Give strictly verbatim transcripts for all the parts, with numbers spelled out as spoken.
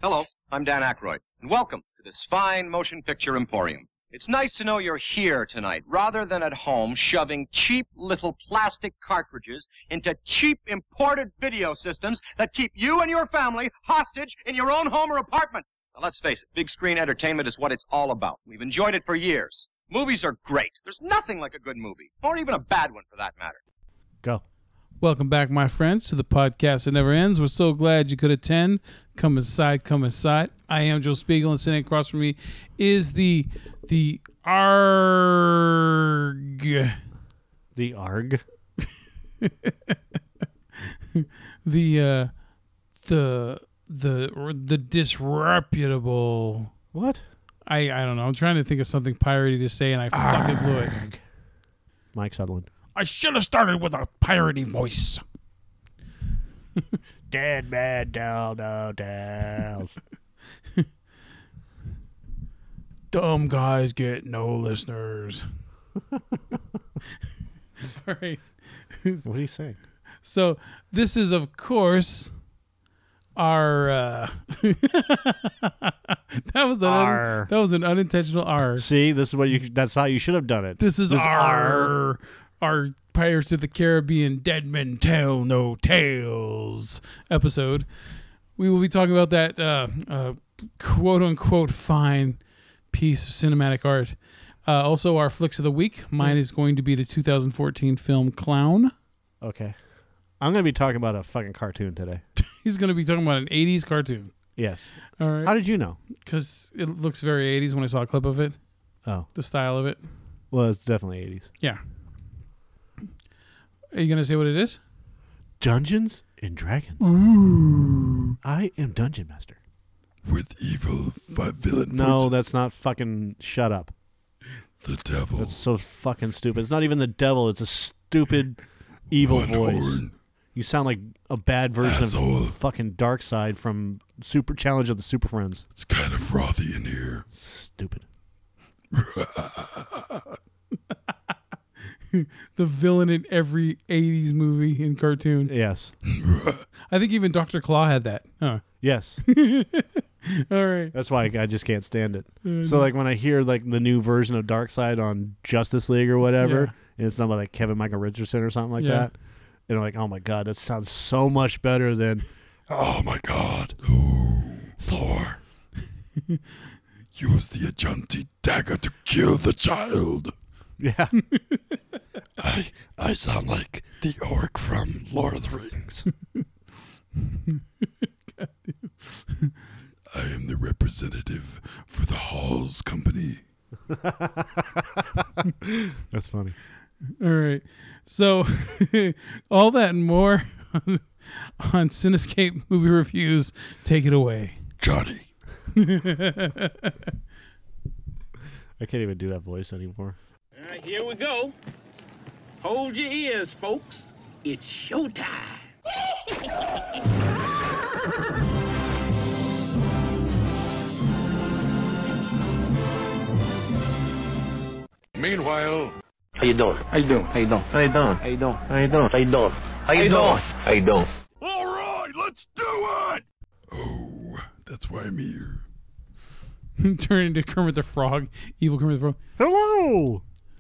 Hello, I'm Dan Aykroyd, and welcome to this fine motion picture emporium. It's nice to know you're here tonight, rather than at home shoving cheap little plastic cartridges into cheap imported video systems that keep you and your family hostage in your own home or apartment. Now, let's face it, big screen entertainment is what it's all about. We've enjoyed it for years. Movies are great. There's nothing like a good movie, or even a bad one for that matter. Go. Welcome back, my friends, to the podcast that never ends. We're so glad you could attend. Come inside, come inside. I am Joe Spiegel, and sitting across from me is the the ARG. The ARG? the uh, the the the disreputable. What? I I don't know. I'm trying to think of something piratey to say, and I fucking blew it. Mike Sutherland. I should have started with a piratey voice. Dead man down, no tales. Dumb guys get no listeners. All right. What are you saying? So this is, of course, our. Uh, that was an R. Un, that was an unintentional R. See, this is what you. That's how you should have done it. This is this our. R. Our Pirates of the Caribbean Dead Men Tell No Tales episode. We will be talking about that uh, uh, quote-unquote fine piece of cinematic art. Uh, also, our flicks of the week. Mine is going to be the two thousand fourteen film Clown. Okay. I'm going to be talking about a fucking cartoon today. He's going to be talking about an eighties cartoon. Yes. All right. How did you know? Because it looks very eighties when I saw a clip of it. Oh. The style of it. Well, it's definitely eighties. Yeah. Are you going to say what it is? Dungeons and Dragons. Ooh. I am Dungeon Master. With evil vi- villain No, voices. that's not fucking... Shut up. The devil. That's so fucking stupid. It's not even the devil. It's a stupid evil One voice. horn. You sound like a bad version Asshole. of fucking Darkseid from Super Challenge of the Super Friends. It's kind of frothy in here. Stupid. The villain in every eighties movie and cartoon. Yes. I think even Doctor Claw had that. Huh. Yes. All right. That's why I just can't stand it. So like when I hear like the new version of Darkseid on Justice League or whatever, Yeah. and it's not like Kevin Michael Richardson or something like Yeah. that, and I'm like, oh my god, that sounds so much better than, Oh my god. Oh, Thor. Use the Ajanti dagger to kill the child. yeah. I I sound like the orc from Lord of the Rings. I am the representative for the Halls Company. That's funny. All right. So, all that and more on, on Cinescape Movie Reviews. Take it away. Johnny. I can't even do that voice anymore. All right, here we go. Hold your ears, folks. It's showtime. Meanwhile, How you doing? How you doing? How you doing? How you doing? How you doing? How you doing? How you doing? How you doing? How you doing? all right, let's do it. Oh, that's why I'm here. Turn into Kermit the Frog. Evil Kermit the Frog. Hello.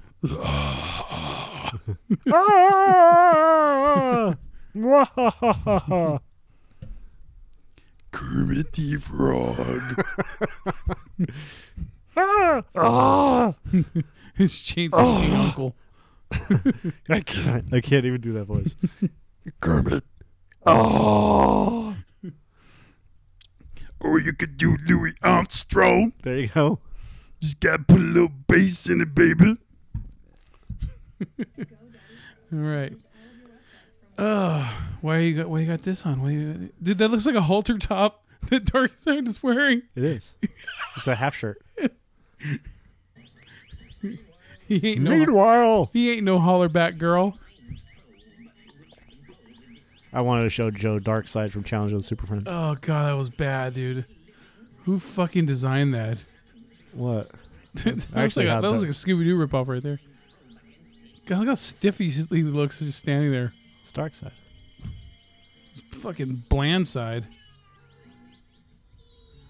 Ah! Kermit the Frog. Ah! His chainsaw king uncle. I can't. I can't even do that voice. Kermit. Oh. Or you could do Louis Armstrong. There you go. Just gotta put a little bass in it, baby. All right. Uh, why you got? Why you got this on? Why you, dude, that looks like a halter top that Darkseid is wearing. It is. It's a half shirt. He ain't no. Meanwhile, He ain't no hollerback girl. I wanted to show Joe Darkseid from Challenge of the Super Friends. Oh god, that was bad, dude. Who fucking designed that? What? that looks actually like a, had that looks that. like a Scooby Doo ripoff right there. God, look how stiff he he looks just standing there. It's Darkseid. Fucking bland side.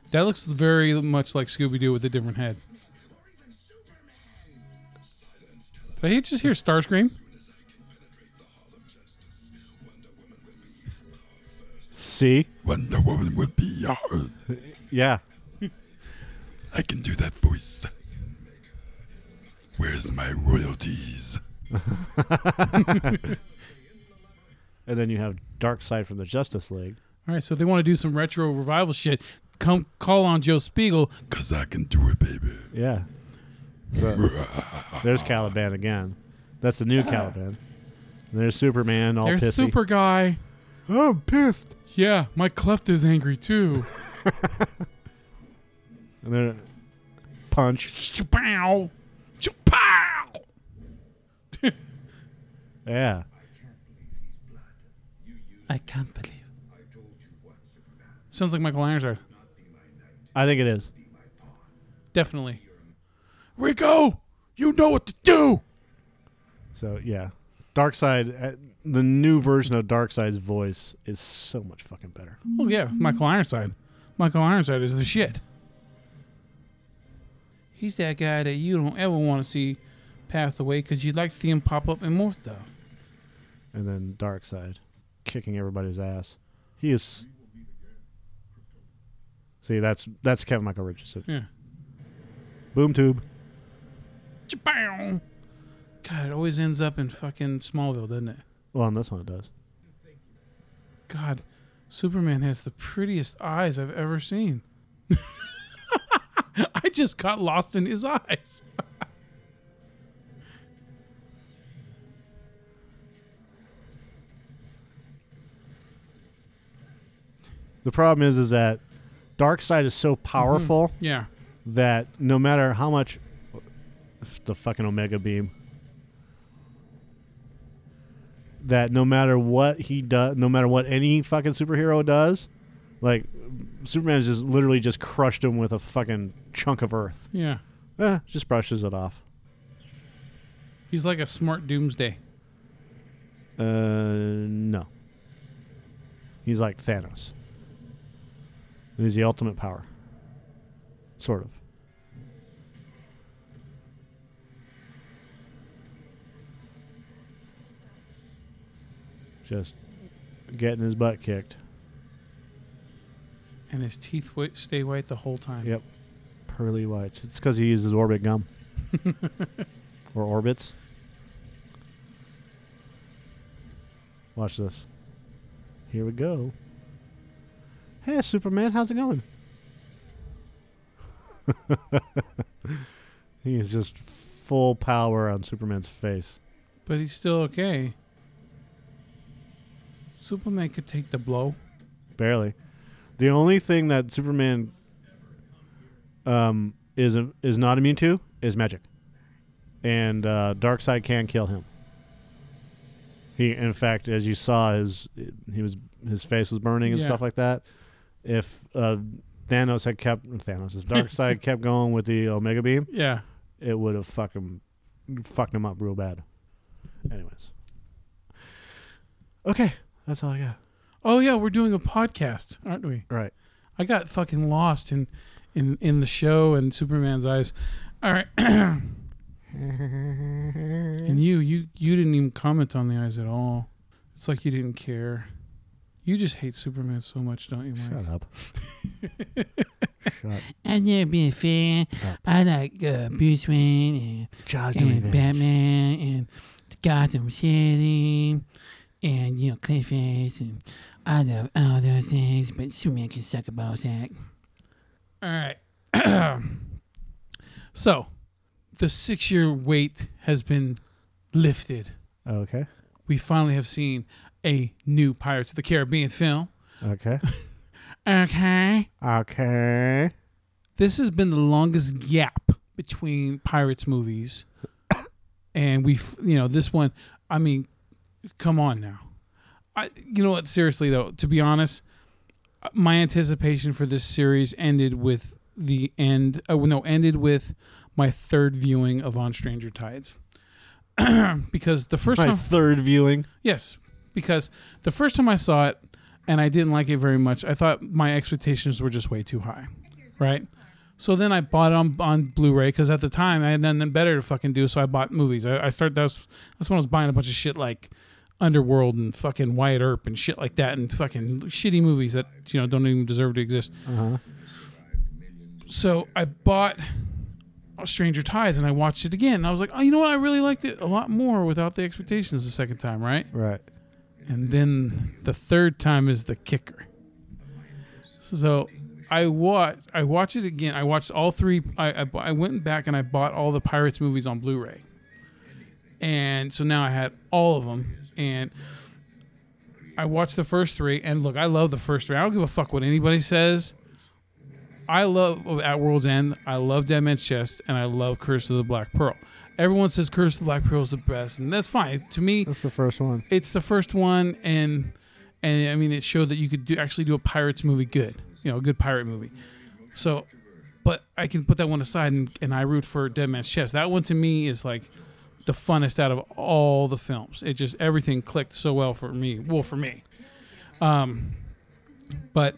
That looks very much like Scooby-Doo with a different head. Did I just hear Starscream? See? Wonder Woman would be hard. Yeah. I can do that voice. Where's my royalties? And then you have Darkseid from the Justice League. All right, so if they want to do some retro revival shit, come call on Joe Spiegel. Because I can do it, baby. Yeah. So, there's Caliban again. That's the new Caliban. And there's Superman, all There's pissy. Super Guy. Oh, I'm pissed. Yeah, my cleft is angry too. And then Punch. Chapow! Chapow! Yeah. I can't believe. Sounds like Michael Ironside. I think it is. Definitely. Rico, you know what to do. So, yeah. Darkseid, uh, the new version of Darkseid's voice is so much fucking better. Oh yeah, Michael Ironside. Michael Ironside is the shit. He's that guy that you don't ever want to see pass away because you'd like to see him pop up in more stuff. And then Darkseid, kicking everybody's ass. He is... See, that's that's Kevin Michael Richardson. Yeah. Boom tube. Chapow! God, it always ends up in fucking Smallville, doesn't it? Well, on this one it does. God, Superman has the prettiest eyes I've ever seen. I just got lost in his eyes. The problem is, is that Darkseid is so powerful Mm-hmm. Yeah. that no matter how much the fucking Omega Beam, that no matter what he does, no matter what any fucking superhero does, like Superman just literally just crushed him with a fucking chunk of earth. Yeah. Eh, just brushes it off. He's like a smart doomsday. Uh, no. He's like Thanos. He's the ultimate power. Sort of. Just getting his butt kicked. And his teeth wi- stay white the whole time. Yep. Pearly whites. It's because he uses Orbit gum. Or Orbits. Watch this. Here we go. Hey, Superman, how's it going? He is just full power on Superman's face. But he's still okay. Superman could take the blow. Barely. The only thing that Superman um, is a, is not immune to is magic, and uh, Darkseid can kill him. He, in fact, as you saw, his he was his face was burning and Yeah. stuff like that. If uh, Thanos had kept Thanos, if Darkseid kept going with the Omega Beam, Yeah. it would have fucking fucked him up real bad. Anyways, okay, that's all I got. Oh yeah, we're doing a podcast, aren't we? Right. I got fucking lost in in in the show and Superman's eyes. All right. And you, you, you didn't even comment on the eyes at all. It's like you didn't care. You just hate Superman so much, don't you, Mike? Shut up. Shut. I've never been a fan. Up. I like uh, Bruce Wayne Charge and, and Batman and Gotham City and, you know, Clayface. And I love all those things, but Superman can suck a ball sack. All right. So, the six-year wait has been lifted. Okay. We finally have seen a new Pirates of the Caribbean film. Okay. Okay. Okay. This has been the longest gap between Pirates movies. And we've, you know, this one, I mean, come on now. I, you know what? Seriously, though, to be honest, my anticipation for this series ended with the end, uh, no, ended with my third viewing of On Stranger Tides. Because the first My time, third viewing. yes, because the first time I saw it and I didn't like it very much, I thought my expectations were just way too high. right? So then I bought it on, on Blu-ray because at the time I had nothing better to fucking do, so I bought movies. I, I started that's that's when I was buying a bunch of shit like Underworld and fucking Wyatt Earp and shit like that, and fucking shitty movies that you know don't even deserve to exist. Uh-huh. So I bought Stranger Tides and I watched it again, and I was like, oh, you know what? I really liked it a lot more without the expectations the second time, right? Right. And then the third time is the kicker. So I watched I watched it again. I watched all three. I, I I went back and I bought all the Pirates movies on Blu-ray, and so now I had all of them. And I watched the first three. And look, I love the first three. I don't give a fuck what anybody says. I love At World's End. I love Dead Man's Chest, and I love Curse of the Black Pearl. Everyone says Curse of the Black Pearl is the best, and that's fine. To me, That's the first one. it's the first one, and and I mean, it showed that you could do actually do a Pirates movie good. You know, a good pirate movie. So, but I can put that one aside, and, and I root for Dead Man's Chest. That one to me is like the funnest out of all the films. It just, everything clicked so well for me. Well, for me. Um, but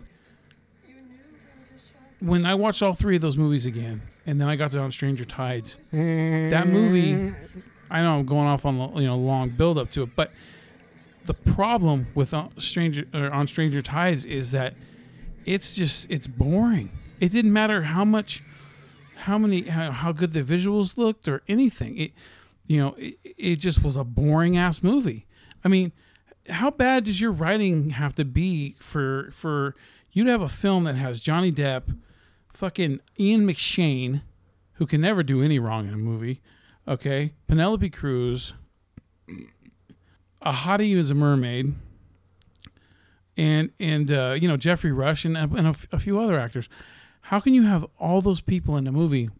when I watched all three of those movies again, and then I got to on Stranger Tides, that movie, I know I'm going off on you know long build up to it, but the problem with uh, Stranger or on Stranger Tides is that it's just it's boring. It didn't matter how much, how many, how, how good the visuals looked or anything. It, you know, it, it just was a boring ass movie. I mean, how bad does your writing have to be for for you to have a film that has Johnny Depp, fucking Ian McShane, who can never do any wrong in a movie, okay, Penelope Cruz, a hottie as a mermaid, and and uh, you know Jeffrey Rush and, and a, a few other actors. How can you have all those people in the movie,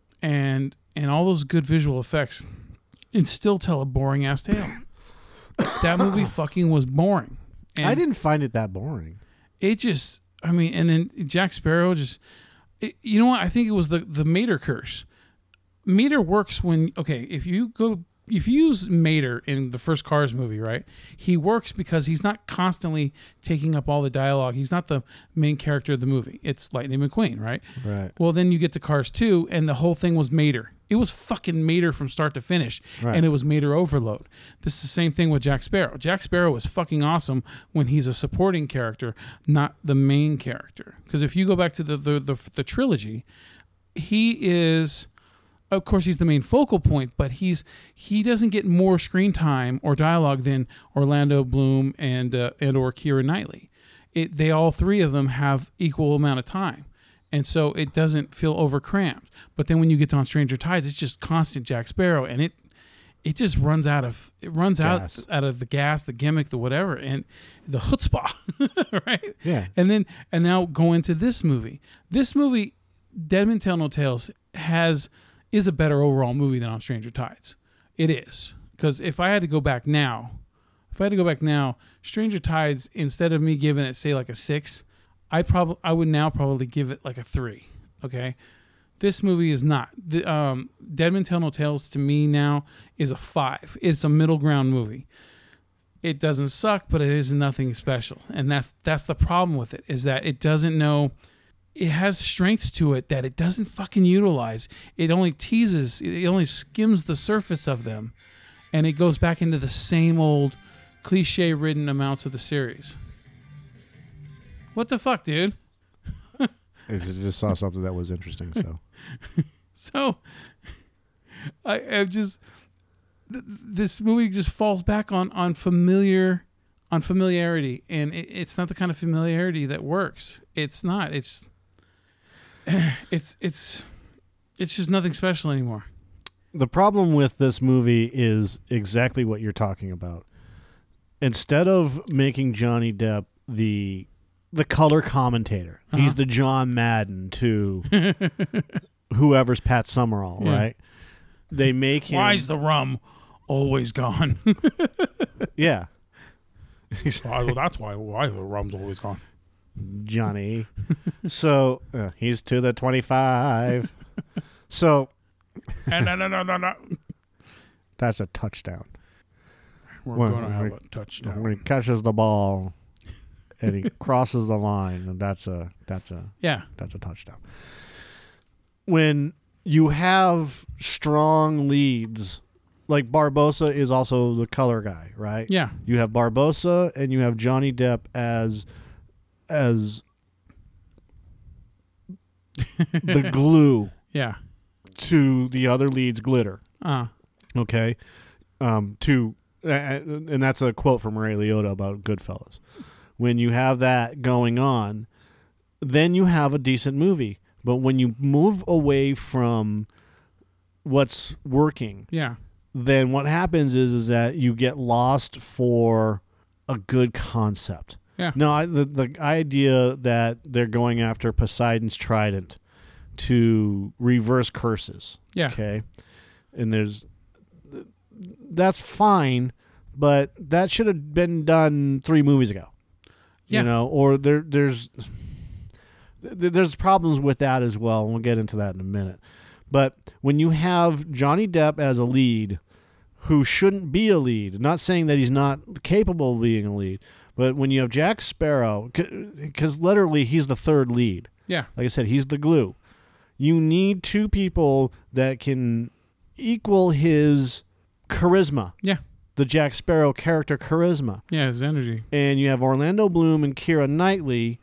and and all those good visual effects, and still tell a boring ass tale? That movie fucking was boring. And I didn't find it that boring. It just, I mean, and then Jack Sparrow just, it, you know what? I think it was the the Mater curse. Mater works when okay, if you go. If you use Mater in the first Cars movie, right, he works because he's not constantly taking up all the dialogue. He's not the main character of the movie. It's Lightning McQueen, right? Right. Well, then you get to Cars two, and the whole thing was Mater. It was fucking Mater from start to finish, Right. and it was Mater overload. This is the same thing with Jack Sparrow. Jack Sparrow was fucking awesome when he's a supporting character, not the main character. Because if you go back to the the, the the trilogy, he is... Of course, he's the main focal point, but he's he doesn't get more screen time or dialogue than Orlando Bloom and uh, and or Keira Knightley. It they all three of them have equal amount of time, and so it doesn't feel overcramped. But then when you get to On Stranger Tides, it's just constant Jack Sparrow, and it it just runs out of it runs Gas. out out of the gas, the gimmick, the whatever, and the chutzpah, right? Yeah. And then and now go into this movie. This movie, Dead Men Tell No Tales, has is a better overall movie than On Stranger Tides. It is. Because if I had to go back now, if I had to go back now, Stranger Tides, instead of me giving it, say, like a six, I probably I would now probably give it like a three. Okay? This movie is not. The, um, Dead Men Tell No Tales to me now is a five. It's a middle ground movie. It doesn't suck, but it is nothing special. And that's that's the problem with it, is that it doesn't know... It has strengths to it that it doesn't fucking utilize. It only teases, it only skims the surface of them, and it goes back into the same old cliche-ridden amounts of the series. What the fuck, dude? I just saw something that was interesting. So, So, I am just th- this movie just falls back on on familiar, on familiarity, and it, it's not the kind of familiarity that works. It's not. It's It's it's it's just nothing special anymore. the problem with this movie is exactly what you're talking about. Instead of making Johnny Depp the the color commentator, Uh-huh. he's the John Madden to whoever's Pat Summerall, Yeah. right? They make him. Why's the rum always gone? yeah, well, that's why why the rum's always gone. Johnny. So uh, he's to the twenty-five. So And no, no, no, no, no. that's a touchdown. We're Well, going to have we- a touchdown. When he catches the ball, and he crosses the line, and that's a that's a Yeah. that's a touchdown. When you have strong leads, like Barbosa is also the color guy, right? Yeah. You have Barbosa and you have Johnny Depp as as the glue Yeah. to the other lead's glitter. Uh, Okay, um, to uh, and that's a quote from Ray Liotta about Goodfellas. When you have that going on, then you have a decent movie. But when you move away from what's working, yeah. then what happens is is that you get lost for a good concept. Yeah. No, I, the the idea that they're going after Poseidon's trident to reverse curses. Yeah. Okay, and there's that's fine, but that should have been done three movies ago. Yeah. You know, or there there's th- there's problems with that as well, and we'll get into that in a minute. But when you have Johnny Depp as a lead who shouldn't be a lead, not saying that he's not capable of being a lead, but when you have Jack Sparrow, because literally he's the third lead. Yeah. Like I said, he's the glue. You need two people that can equal his charisma, Yeah. the Jack Sparrow character charisma. Yeah. His energy. And you have Orlando Bloom and Keira Knightley.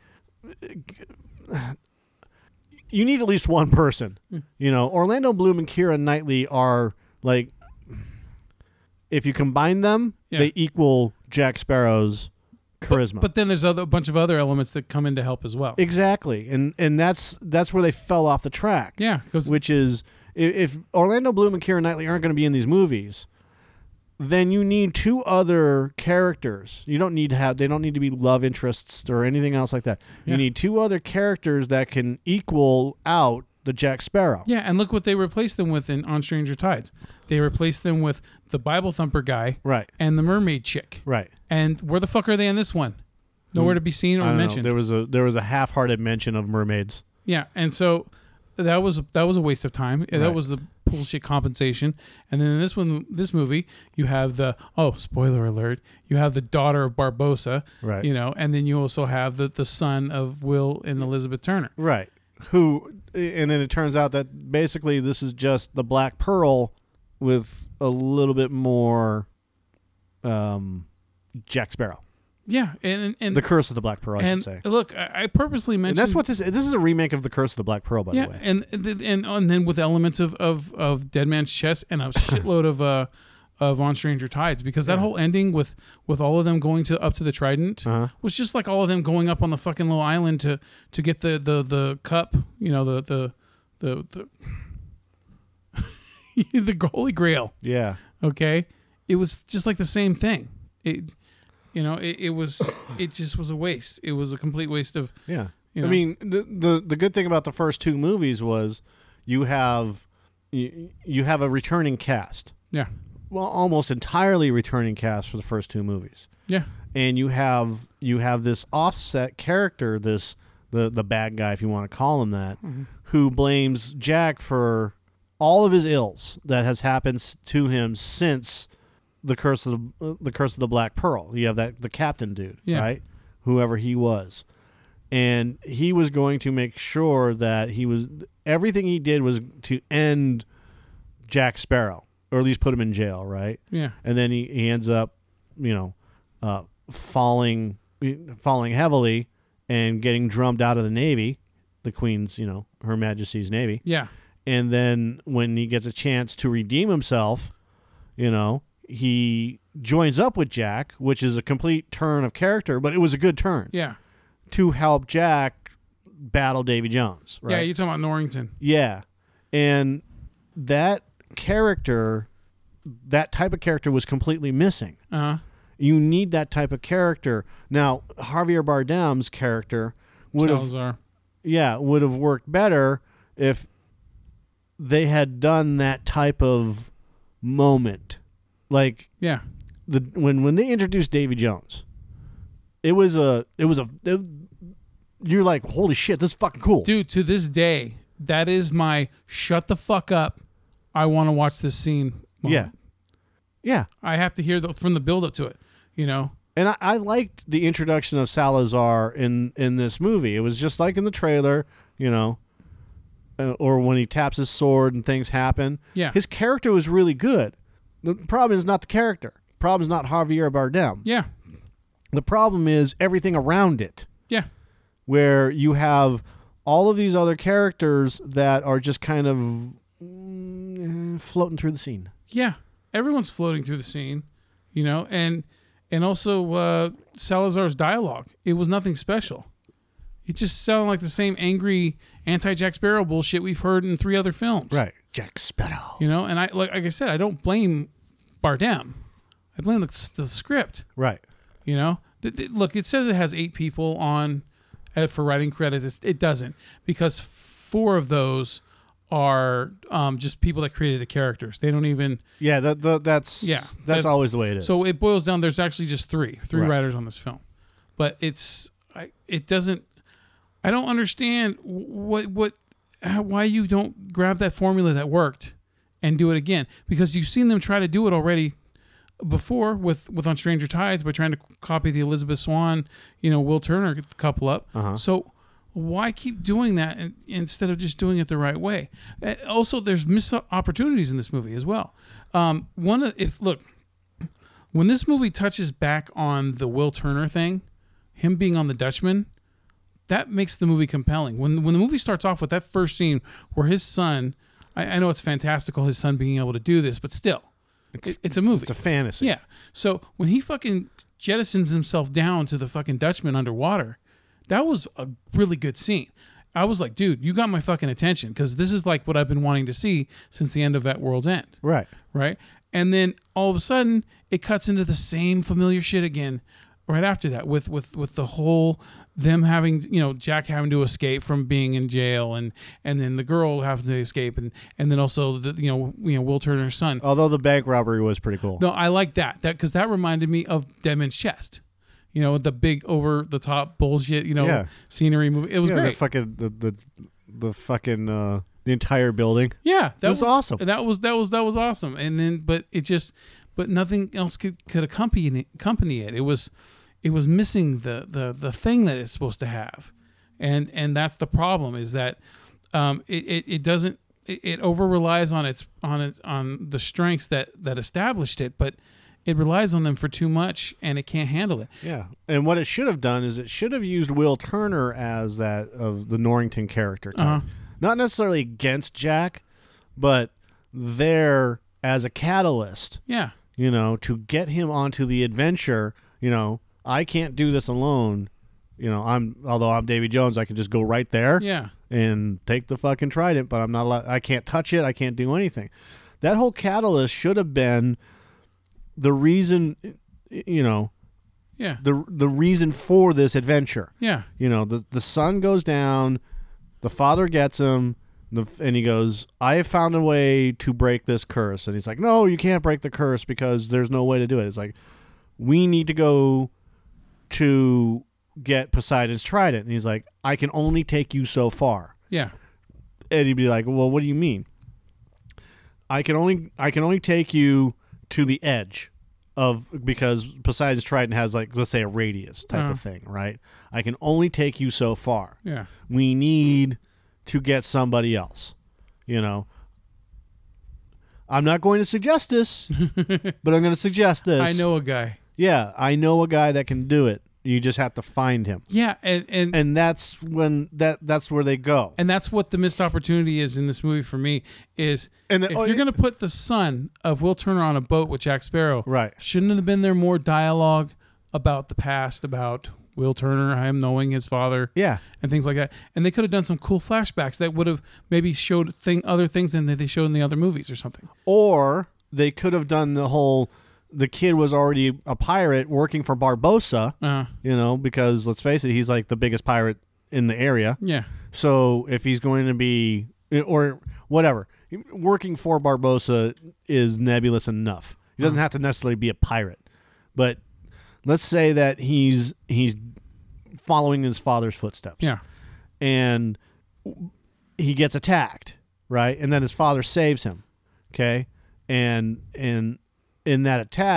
You need at least one person. You know, Orlando Bloom and Keira Knightley are like, if you combine them, Yeah. they equal Jack Sparrow's charisma. But, but then there's other, a bunch of other elements that come in to help as well. exactly, and and that's that's where they fell off the track. Yeah. Because Which is, i- if Orlando Bloom and Keira Knightley aren't going to be in these movies, then you need two other characters. You don't need to have, they don't need to be love interests or anything else like that. Yeah. You need two other characters that can equal out the Jack Sparrow. Yeah, and look what they replaced them with in On Stranger Tides. They replaced them with the Bible thumper guy Right, and the mermaid chick. right. And where the fuck are they in this one? Nowhere to be seen I or don't know. mentioned. There was a there was a half-hearted mention of mermaids. Yeah, and so that was that was a waste of time. That Right. was the bullshit compensation. And then in this one, this movie, you have the oh, spoiler alert, you have the daughter of Barbosa, Right. You know, and then you also have the the son of Will and Elizabeth Turner. Right. Who, and then it turns out that basically this is just the Black Pearl with a little bit more um, Jack Sparrow. Yeah, and and The Curse of the Black Pearl, I and should say. look, I, I purposely And mentioned that's what this this is a remake of The Curse of the Black Pearl, by yeah, the way. and and and and then with elements of of of Dead Man's Chest and a shitload of uh of On Stranger Tides, because that Yeah. whole ending with with all of them going to up to the Trident Uh-huh. was just like all of them going up on the fucking little island to to get the the the cup, you know, the the the the, the Holy Grail. Yeah. Okay, it was just like the same thing. It, you know, it, it was it just was a waste. It was a complete waste of. Yeah. You I know. mean, the, the the good thing about the first two movies was you have you, you have a returning cast. Yeah. Well, almost entirely returning cast for the first two movies. Yeah. And you have you have this offset character, this the the bad guy, if you want to call him that, Mm-hmm. who blames Jack for all of his ills that has happened s- to him since the curse of the uh, the curse of the Black Pearl. You have that the captain dude, Yeah. right? Whoever he was, and he was going to make sure that he was everything he did was to end Jack Sparrow, or at least put him in jail, right? Yeah. And then he, he ends up, you know, uh, falling falling heavily and getting drummed out of the Navy, the Queen's, you know, Her Majesty's Navy. Yeah. And then when he gets a chance to redeem himself, you know, he joins up with Jack, which is a complete turn of character, but it was a good turn Yeah. to help Jack battle Davy Jones, right? Yeah. You're talking about Norrington. Yeah. And that character, that type of character was completely missing. Uh huh. You need that type of character. Now, Javier Bardem's character would have, Salazar. yeah, would have worked better if they had done that type of moment. Like Yeah. the when when they introduced Davy Jones, it was a it was a it, you're like, holy shit, this is fucking cool. Dude, to this day, that is my shut the fuck up. I want to watch this scene. moment. Yeah. Yeah. I have to hear the, from the build up to it, you know? And I, I liked the introduction of Salazar in, in this movie. It was just like in the trailer, you know, uh, or when he taps his sword and things happen. Yeah. His character was really good. The problem is not the character. The problem is not Javier Bardem. Yeah. The problem is everything around it, Yeah. where you have all of these other characters that are just kind of mm, floating through the scene. Yeah. Everyone's floating through the scene, you know, and and also uh, Salazar's dialogue. It was nothing special. It just sounded like the same angry anti-Jack Sparrow bullshit we've heard in three other films. Right. Jack Sparrow. You know, and I like like I said, I don't blame Bardem. I blame the, the script. Right. You know, th- th- look, it says it has eight people on uh, for writing credits. It's, it doesn't, because four of those are um, just people that created the characters. They don't even. Yeah, that, that that's Yeah, that's that- always the way it is. So it boils down. There's actually just three, three Right. writers on this film, but it's I, it doesn't. I don't understand what what how, why you don't grab that formula that worked and do it again, because you've seen them try to do it already before with with On Stranger Tides by trying to copy the Elizabeth Swann, you know, Will Turner couple up. Uh-huh. So why keep doing that in, instead of just doing it the right way? Uh, Also, there's missed opportunities in this movie as well. Um, one of, if look, when this movie touches back on the Will Turner thing, him being on the Dutchman, that makes the movie compelling. When when the movie starts off with that first scene where his son, I, I know it's fantastical, his son being able to do this, but still, it's, it, it's a movie. It's a fantasy. Yeah. So when he fucking jettisons himself down to the fucking Dutchman underwater, that was a really good scene. I was like, dude, you got my fucking attention, because this is like what I've been wanting to see since the end of At World's End. Right. Right? And then all of a sudden, it cuts into the same familiar shit again right after that with, with, with the whole them having, you know, Jack having to escape from being in jail, and, and then the girl having to escape, and, and then also the, you know, you know, Will Turner's son. Although the bank robbery was pretty cool. No, I like that. That because that reminded me of Dead Man's Chest. You know, the big over the top bullshit, you know, Yeah. scenery movie. It was yeah, great. The fucking the the, the fucking uh, the entire building. Yeah, that was awesome. That was that was that was awesome. And then, but it just, but nothing else could could accompany it, accompany it. It was, it was missing the the the thing that it's supposed to have, and and that's the problem, is that um it it, it doesn't it, it over relies on its on its on the strengths that that established it, but it relies on them for too much, and it can't handle it. Yeah, and what it should have done is it should have used Will Turner as that of the Norrington character type. Uh-huh. Not necessarily against Jack, but there as a catalyst. Yeah. You know, to get him onto the adventure. You know, I can't do this alone. You know, I'm although I'm Davy Jones, I can just go right there. Yeah. And take the fucking trident, but I'm not allowed, I can't touch it. I can't do anything. That whole catalyst should have been the reason, you know, Yeah. the the reason for this adventure. Yeah. You know, the the sun goes down, the father gets him, the, and he goes, I have found a way to break this curse. And he's like, no, you can't break the curse because there's no way to do it. It's like, we need to go to get Poseidon's trident. And he's like, I can only take you so far. Yeah. And he'd be like, well, what do you mean? I can only I can only take you to the edge of, because Poseidon's trident has, like, let's say a radius type Uh-huh. of thing, right? I can only take you so far. Yeah. We need to get somebody else. You know, I'm not going to suggest this, but I'm going to suggest this. I know a guy. Yeah, I know a guy that can do it. You just have to find him. Yeah, and and And that's when that that's where they go. and that's what the missed opportunity is in this movie for me, is And the- if oh, you're yeah. going to put the son of Will Turner on a boat with Jack Sparrow, Right. shouldn't have been there more dialogue about the past, about Will Turner, him knowing his father, Yeah. and things like that. And they could have done some cool flashbacks that would have maybe showed thing other things than that they showed in the other movies or something. Or they could have done the whole, the kid was already a pirate working for Barbossa, Uh, you know, because let's face it, he's like the biggest pirate in the area. yeah, So if he's going to be, or whatever, working for Barbossa is nebulous enough. He doesn't have to necessarily be a pirate. But let's say that he's he's following his father's footsteps. yeah, And he gets attacked, right? And then his father saves him. Okay? And and in that attack,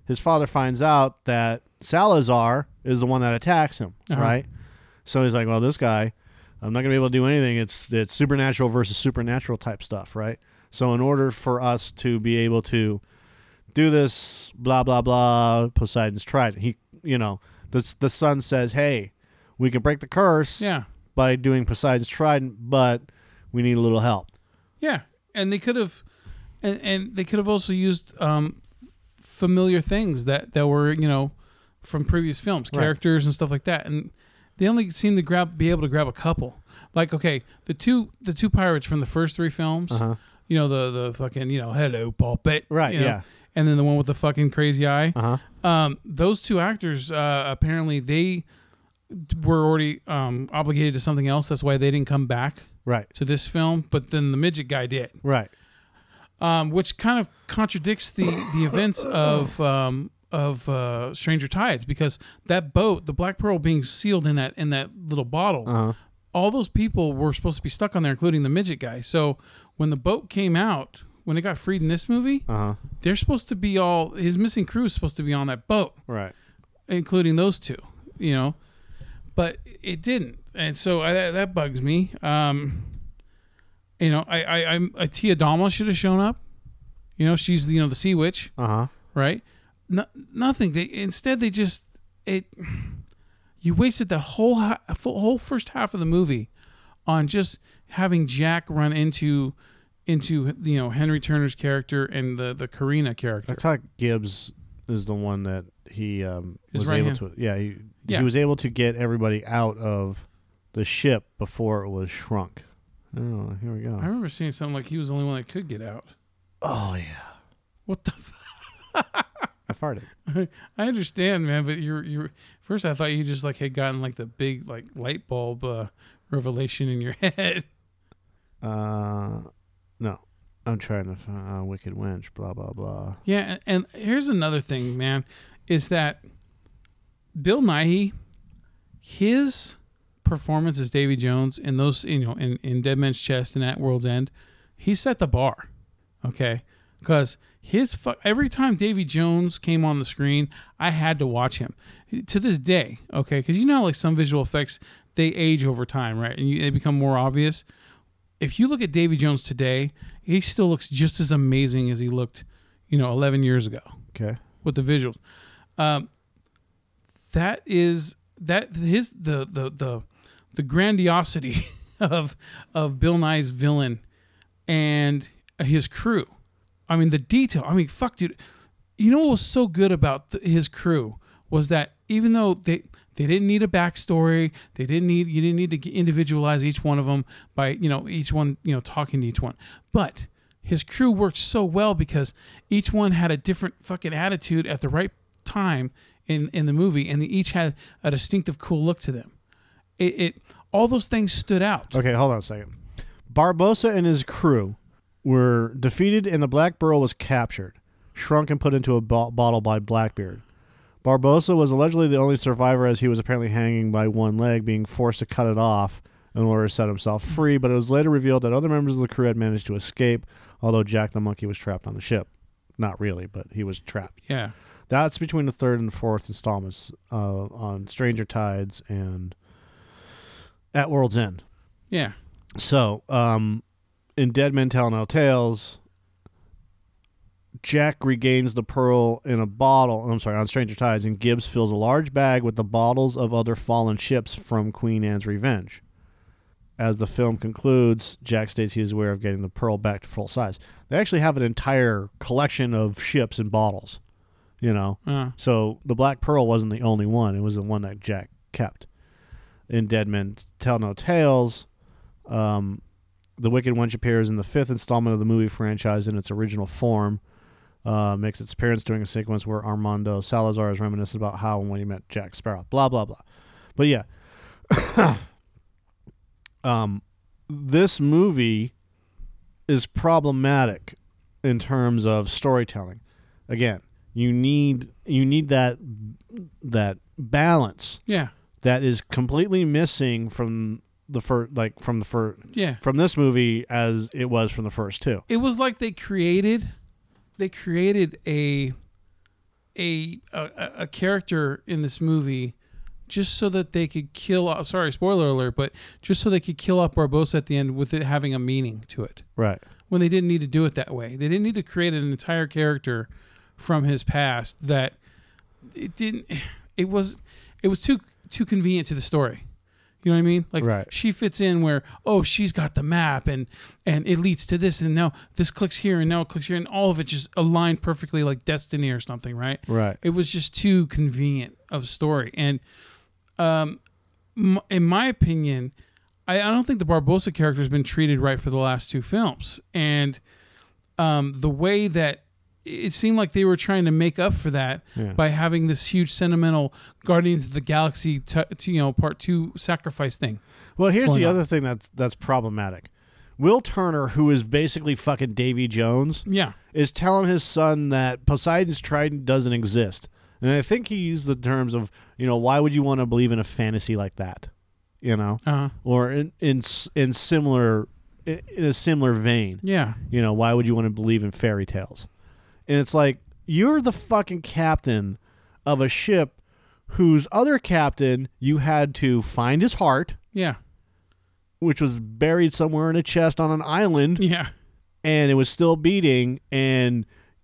his father finds out that Salazar is the one that attacks him, Uh-huh. right? So he's like, well, this guy, I'm not going to be able to do anything. It's it's supernatural versus supernatural type stuff, right? So in order for us to be able to do this, blah, blah, blah, Poseidon's trident. He, you know, the, the son says, hey, we can break the curse Yeah. by doing Poseidon's trident, but we need a little help. Yeah. And they could have, and, and they could have also used um, familiar things that, that were, you know, from previous films, Right. characters and stuff like that. And they only seem to grab, be able to grab a couple. Like, okay, the two, the two pirates from the first three films, Uh-huh. you know, the, the fucking, you know, hello, puppet. Right, you know, yeah. And then the one with the fucking crazy eye. Uh-huh. Um, those two actors, uh, apparently they were already um, obligated to something else. That's why they didn't come back Right, to this film. But then the midget guy did, right. um, which kind of contradicts the the events of um, of uh, Stranger Tides, because that boat, the Black Pearl, being sealed in that in that little bottle, Uh-huh. all those people were supposed to be stuck on there, including the midget guy. So when the boat came out, when it got freed in this movie, Uh-huh. they're supposed to be all, his missing crew is supposed to be on that boat, Right. including those two, you know, but it didn't. And so I, that, that bugs me. Um, you know, I, I, I'm a Tia Dalma should have shown up. You know, she's, you know, the sea witch, Uh-huh. right? No, nothing. They, instead they just, it, you wasted that whole, ha- whole first half of the movie on just having Jack run into, into, you know, Henry Turner's character and the, the Karina character. I thought Gibbs is the one that he um, His was right able hand. to. Yeah, he, Yeah. he was able to get everybody out of the ship before it was shrunk. Oh, here we go. I remember seeing something like he was the only one that could get out. Oh yeah, What the? F- I farted. I understand, man, but you're you're. First, I thought you just like had gotten like the big like light bulb uh, revelation in your head. Uh, no, I'm trying to find uh, Wicked Wench. Blah blah blah. Yeah, and, and here's another thing, man, is that Bill Nighy, his performance as Davy Jones in those, you know, in, in Dead Man's Chest and At World's End, he set the bar, okay? Because his fu- every time Davy Jones came on the screen, I had to watch him. To this day, okay? Because you know, how, like some visual effects, they age over time, right? And you, they become more obvious. If you look at Davy Jones today, he still looks just as amazing as he looked, you know, eleven years ago Okay. with the visuals. Um, that is that his the the the the grandiosity of of Bill Nye's villain and his crew. I mean, the detail. I mean, fuck, dude. You know what was so good about the, his crew was that even though they they didn't need a backstory, they didn't need you didn't need to individualize each one of them by you know each one you know talking to each one, but his crew worked so well because each one had a different fucking attitude at the right time in in the movie, and they each had a distinctive, cool look to them. It, it all those things stood out. Okay, hold on a second. Barbossa and his crew were defeated and the Black Pearl was captured, shrunk and put into a bo- bottle by Blackbeard. Barbossa was allegedly the only survivor as he was apparently hanging by one leg, being forced to cut it off in order to set himself free, but it was later revealed that other members of the crew had managed to escape, although Jack the Monkey was trapped on the ship. Not really, but he was trapped. Yeah, That's between the third and the fourth installments uh, on Stranger Tides and At World's End. yeah, So, um, in Dead Men Tell No Tales, Jack regains the pearl in a bottle. I'm sorry, on Stranger Tides, and Gibbs fills a large bag with the bottles of other fallen ships from Queen Anne's Revenge. As the film concludes, Jack states he is aware of getting the pearl back to full size. They actually have an entire collection of ships and bottles, you know. uh, So the Black Pearl wasn't the only one. It was the one that Jack kept. In Dead Men Tell No Tales, um, the Wicked Wench appears in the fifth installment of the movie franchise in its original form. Uh, makes its appearance during a sequence where Armando Salazar is reminiscent about how and when he met Jack Sparrow. Blah, blah, blah. But yeah. um, this movie is problematic in terms of storytelling. Again, you need you need that that balance yeah, that is completely missing from the first, like from the first, yeah. from this movie as it was from the first two. It was like they created, they created a, a, a a character in this movie just so that they could kill off, sorry, spoiler alert, but just so they could kill off Barbossa at the end with it having a meaning to it. Right. When they didn't need to do it that way. They didn't need to create an entire character from his past that it didn't it was it was too too convenient to the story. You know what I mean? Like Right. she fits in where, oh, she's got the map and and it leads to this and now this clicks here and now it clicks here and all of it just aligned perfectly like destiny or something, right? Right. It was just too convenient of a story. And um, m- in my opinion, I, I don't think the Barbossa character has been treated right for the last two films. And um, the way that it seemed like they were trying to make up for that Yeah. by having this huge sentimental Guardians of the Galaxy, t- t- you know, part two sacrifice thing. Well, here's going the on. other thing that's that's problematic. Will Turner, who is basically fucking Davy Jones, Yeah. is telling his son that Poseidon's trident doesn't exist. And I think he used the terms of, you know, why would you want to believe in a fantasy like that? You know? Uh-huh. Or in in s- in similar in a similar vein. Yeah. You know, why would you want to believe in fairy tales? And it's like, you're the fucking captain of a ship whose other captain you had to find his heart, Yeah. which was buried somewhere in a chest on an island, Yeah. and it was still beating, and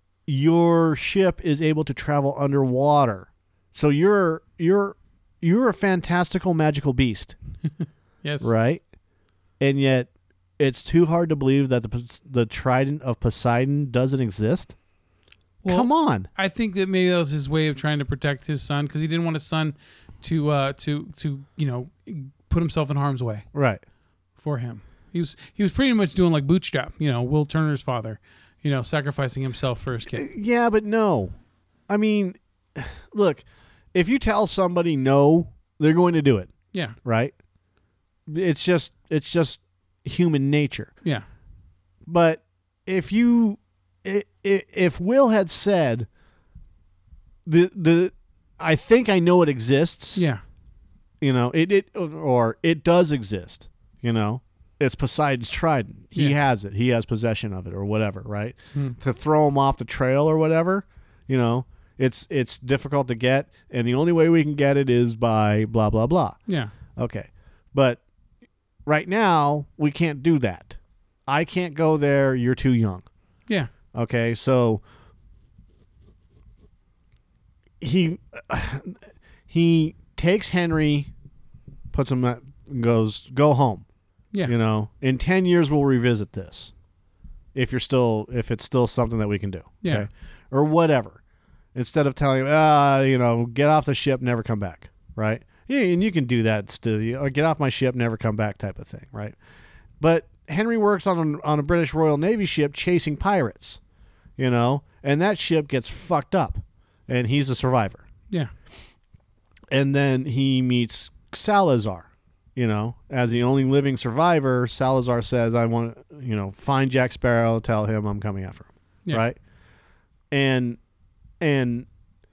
your ship is able to travel underwater. So you're you're you're a fantastical magical beast, Yes. right? And yet it's too hard to believe that the the trident of Poseidon doesn't exist. Well, Come on. I think that maybe that was his way of trying to protect his son because he didn't want his son to uh, to to you know put himself in harm's way Right. for him. He was he was pretty much doing like Bootstrap, you know, Will Turner's father, you know, sacrificing himself for his kid. Yeah, but no. I mean, look, if you tell somebody no, they're going to do it, Yeah, right? It's just it's just human nature. yeah, But if you i- i- if Will had said the the I think I know it exists, yeah, you know, it it or it does exist, you know. It's Poseidon's trident. He Yeah. has it. He has possession of it or whatever, right? Hmm. To throw him off the trail or whatever, you know, it's it's difficult to get, and the only way we can get it is by blah blah blah. yeah, Okay. But right now, we can't do that. I can't go there. You're too young. yeah, Okay. So he he takes Henry, puts him at, and goes, go home. yeah, You know, in ten years, we'll revisit this. If you're still, if it's still something that we can do. Yeah. Okay? Or whatever. Instead of telling him, ah, you know, get off the ship, never come back. Right. Yeah, and you can do that still. You know, get off my ship, never come back type of thing, right? But Henry works on a, on a British Royal Navy ship chasing pirates, you know, and that ship gets fucked up, and he's a survivor. yeah, And then he meets Salazar, you know, as the only living survivor. Salazar says, I want to, you know, find Jack Sparrow, tell him I'm coming after him, yeah, right? And and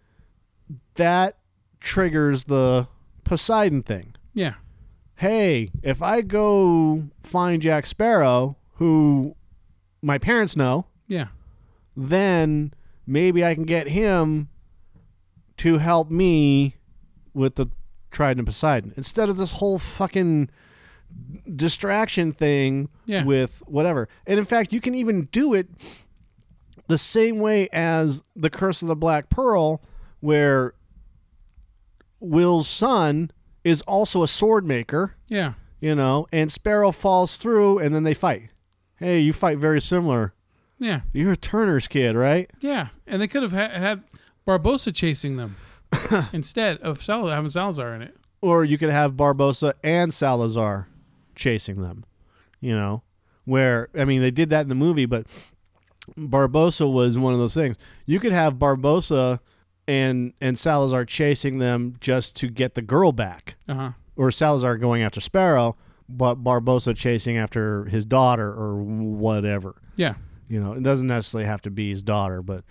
that triggers the Poseidon thing. yeah, Hey, if I go find Jack Sparrow, who my parents know, yeah, then maybe I can get him to help me with the Trident of Poseidon. Instead of this whole fucking distraction thing Yeah. with whatever. And in fact, you can even do it the same way as the Curse of the Black Pearl, where Will's son is also a sword maker, yeah, you know, and Sparrow falls through and then they fight. Hey, you fight very similar. yeah, You're a Turner's kid, right? yeah. And they could have ha- had Barbossa chasing them instead of Sal- having Salazar in it. Or you could have Barbossa and Salazar chasing them, you know, where, I mean, they did that in the movie, but Barbossa was one of those things. You could have Barbossa and and Salazar chasing them just to get the girl back, Uh huh. or Salazar going after Sparrow, but Barbossa chasing after his daughter or whatever. Yeah, You know, it doesn't necessarily have to be his daughter, but,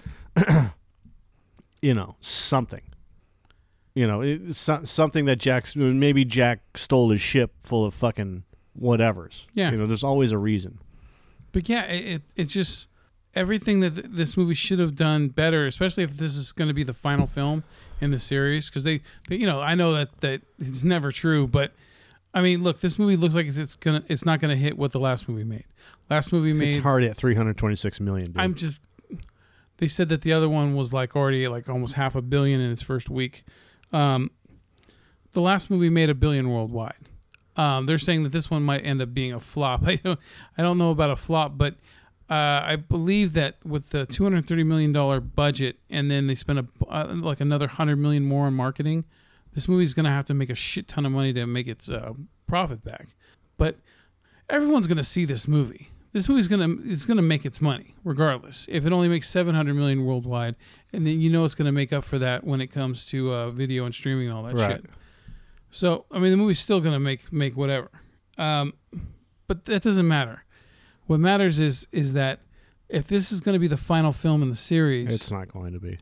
you know, something. You know, it's so- something that Jack, maybe Jack stole his ship full of fucking whatevers. Yeah. You know, there's always a reason. but yeah, it, it it's just everything that th- this movie should have done better, especially if this is going to be the final film in the series, because they, they, you know, I know that that it's never true, but I mean, look, this movie looks like it's, it's gonna, it's not gonna hit what the last movie made. Last movie made. It's already at three hundred twenty-six million. Dude. I'm just. They said that the other one was like already like almost half a billion in its first week. Um, the last movie made a billion worldwide. Um, they're saying that this one might end up being a flop. I don't, I don't know about a flop, but uh, I believe that with the two hundred thirty million dollars budget, and then they spent a, uh, like another one hundred million dollars more on marketing, this movie's going to have to make a shit ton of money to make its uh, profit back. But everyone's going to see this movie. This movie's going to it's going to make its money regardless. If it only makes seven hundred million dollars worldwide, and then you know it's going to make up for that when it comes to uh, video and streaming and all that Right. shit. So, I mean, the movie's still going to make make whatever. Um, but that doesn't matter. What matters is is that if this is going to be the final film in the series, It's not going to be.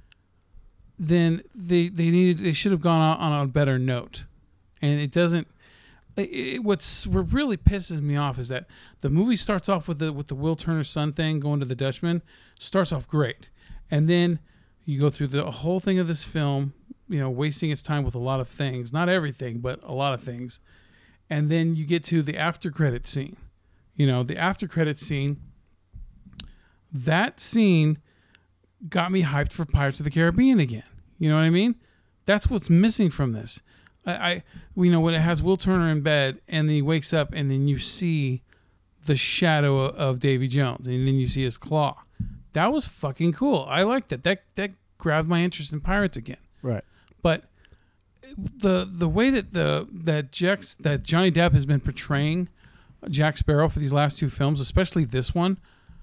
then they they needed they should have gone out on a better note, and it doesn't. It, it, what's what really pisses me off is that the movie starts off with the with the Will Turner son thing going to the Dutchman, starts off great, and then you go through the whole thing of this film, you know, wasting its time with a lot of things, not everything, but a lot of things, and then you get to the after credit scene. You know, the after credit scene. That scene got me hyped for Pirates of the Caribbean again. You know what I mean? That's what's missing from this. I, I you know, when it has Will Turner in bed and then he wakes up and then you see the shadow of, of Davy Jones and then you see his claw. That was fucking cool. I liked that. That that grabbed my interest in Pirates again. Right. But the the way that the that Jack's, that Johnny Depp has been portraying Jack Sparrow for these last two films, especially this one,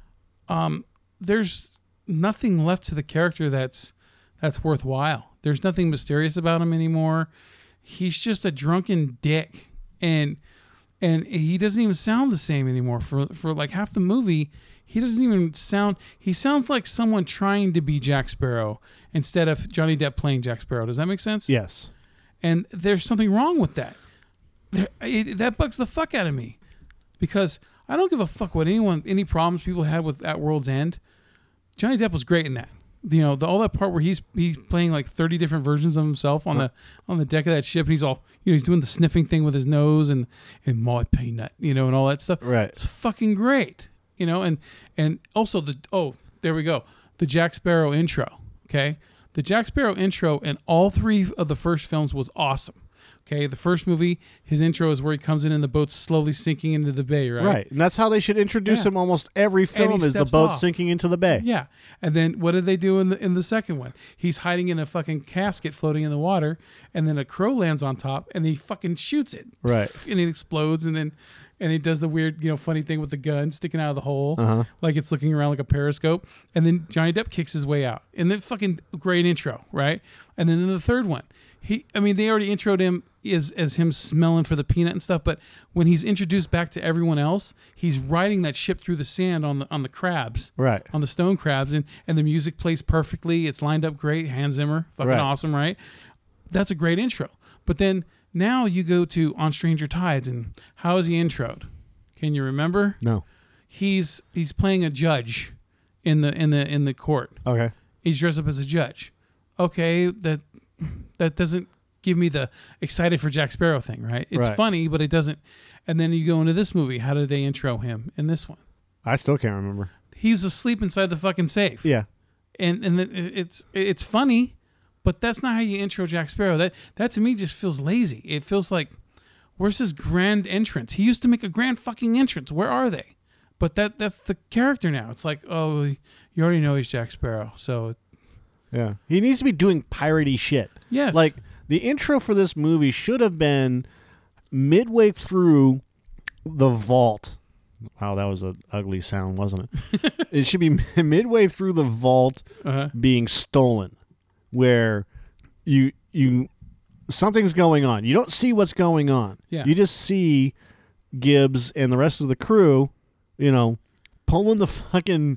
um, there's nothing left to the character that's that's worthwhile. There's nothing mysterious about him anymore. He's just a drunken dick, and and he doesn't even sound the same anymore. For for like half the movie, he doesn't even sound. He sounds like someone trying to be Jack Sparrow instead of Johnny Depp playing Jack Sparrow. Does that make sense? Yes. And there's something wrong with that. There, it, that bugs the fuck out of me, because I don't give a fuck what anyone, any problems people had with At World's End. Johnny Depp was great in that. You know, the, all that part where he's he's playing like thirty different versions of himself on the on the deck of that ship, and he's all, you know, he's doing the sniffing thing with his nose and and my peanut, you know, and all that stuff. Right. It's fucking great, you know, and and also the oh, there we go, the Jack Sparrow intro. Okay, the Jack Sparrow intro in all three of the first films was awesome. Okay, the first movie, his intro is where he comes in and the boat's slowly sinking into the bay, right? Right. And that's how they should introduce Yeah. him almost every film, is the steps boat off. sinking into the bay. Yeah. And then what did they do in the in the second one? He's hiding in a fucking casket floating in the water, and then a crow lands on top and he fucking shoots it. Right. And it explodes, and then and he does the weird, you know, funny thing with the gun sticking out of the hole, Uh-huh. like it's looking around like a periscope. And then Johnny Depp kicks his way out. And then fucking great intro, right? And then in the third one, he I mean, they already introed him as as him smelling for the peanut and stuff, but when he's introduced back to everyone else, he's riding that ship through the sand on the on the crabs. Right. On the stone crabs, and, and the music plays perfectly. It's lined up great. Hans Zimmer, fucking Right. awesome, right? That's a great intro. But then now you go to On Stranger Tides, and how is he introed? Can you remember? No. He's he's playing a judge in the in the in the court. Okay. He's dressed up as a judge. Okay, that that doesn't give me the excited for Jack Sparrow thing, right? It's Right. funny, but it doesn't. And then you go into this movie. How did they intro him in this one? I still can't remember. He's asleep inside the fucking safe. Yeah. And and it- it's it's funny, but that's not how you intro Jack Sparrow. That that to me just feels lazy. It feels like, where's his grand entrance? He used to make a grand fucking entrance. Where are they? But that that's the character now. It's like, oh, you already know he's Jack Sparrow. So Yeah. He needs to be doing piratey shit. yes, Like, the intro for this movie should have been midway through the vault. Wow, that was an ugly sound, wasn't it? It should be midway through the vault uh-huh. being stolen, where you you something's going on. You don't see what's going on. Yeah. You just see Gibbs and the rest of the crew, you know, pulling the fucking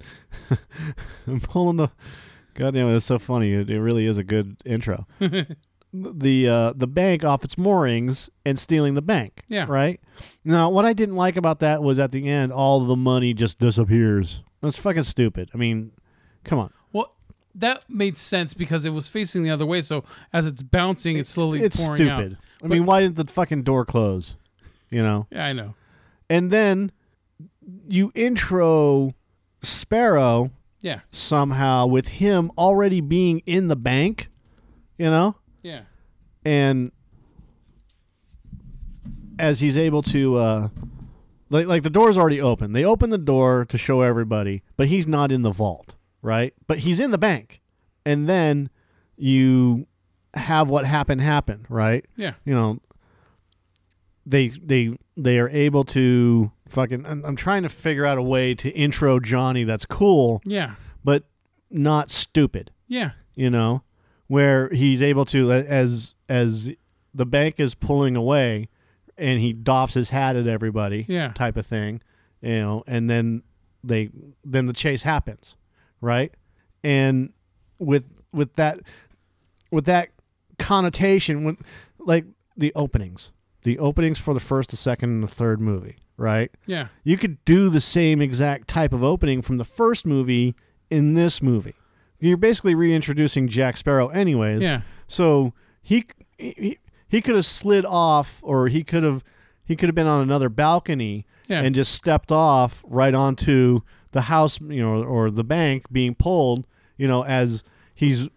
pulling the. Goddamn, it's so funny. It, it really is a good intro. the uh, the bank off its moorings and stealing the bank. Yeah. Right? Now, what I didn't like about that was at the end, all the money just disappears. That's fucking stupid. I mean, come on. Well, that made sense because it was facing the other way. So as it's bouncing, it's slowly It's pouring stupid. out. I mean, why didn't the fucking door close? You know? Yeah, I know. And then you intro Sparrow Yeah, somehow with him already being in the bank, you know? yeah, And as he's able to, uh, like, like the door's already open. They open the door to show everybody, but he's not in the vault, right? But he's in the bank. And then you have what happened happen, right? yeah, You know, they they they are able to fucking. I'm, I'm trying to figure out a way to intro Johnny that's cool, yeah, but not stupid. yeah, You know, where he's able to, as as the bank is pulling away, and he doffs his hat at everybody, Yeah. type of thing, you know, and then they then the chase happens, right? And with with that with that connotation, with like the openings, the openings for the first, the second, and the third movie, right? yeah, You could do the same exact type of opening from the first movie in this movie. You're basically reintroducing Jack Sparrow anyways. yeah, So he he, he could have slid off, or he could have he could have been on another balcony Yeah. and just stepped off right onto the house, you know, or the bank being pulled, you know, as he's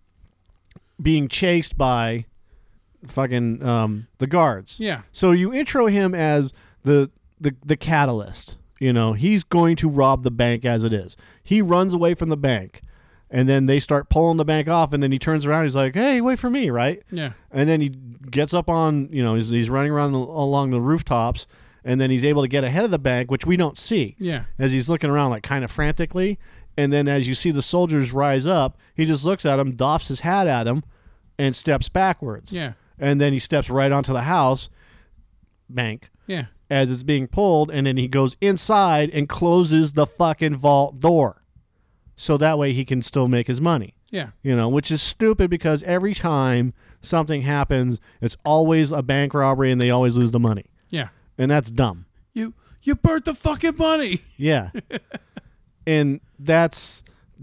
being chased by fucking um, the guards. yeah, So you intro him as the, the the catalyst. You know, he's going to rob the bank as it is. He runs away from the bank, and then they start pulling the bank off, and then he turns around. He's like, "Hey, wait for me!" Right? yeah, And then he gets up on, you know, he's, he's running around the, along the rooftops, and then he's able to get ahead of the bank, which we don't see, yeah, as he's looking around like kind of frantically. And then as you see the soldiers rise up, he just looks at him, doffs his hat at him, and steps backwards. yeah, And then he steps right onto the house bank yeah, as it's being pulled, and then he goes inside and closes the fucking vault door. So that way he can still make his money. yeah, You know, which is stupid because every time something happens, it's always a bank robbery and they always lose the money. yeah. And that's dumb. You you burnt the fucking money. Yeah. And that's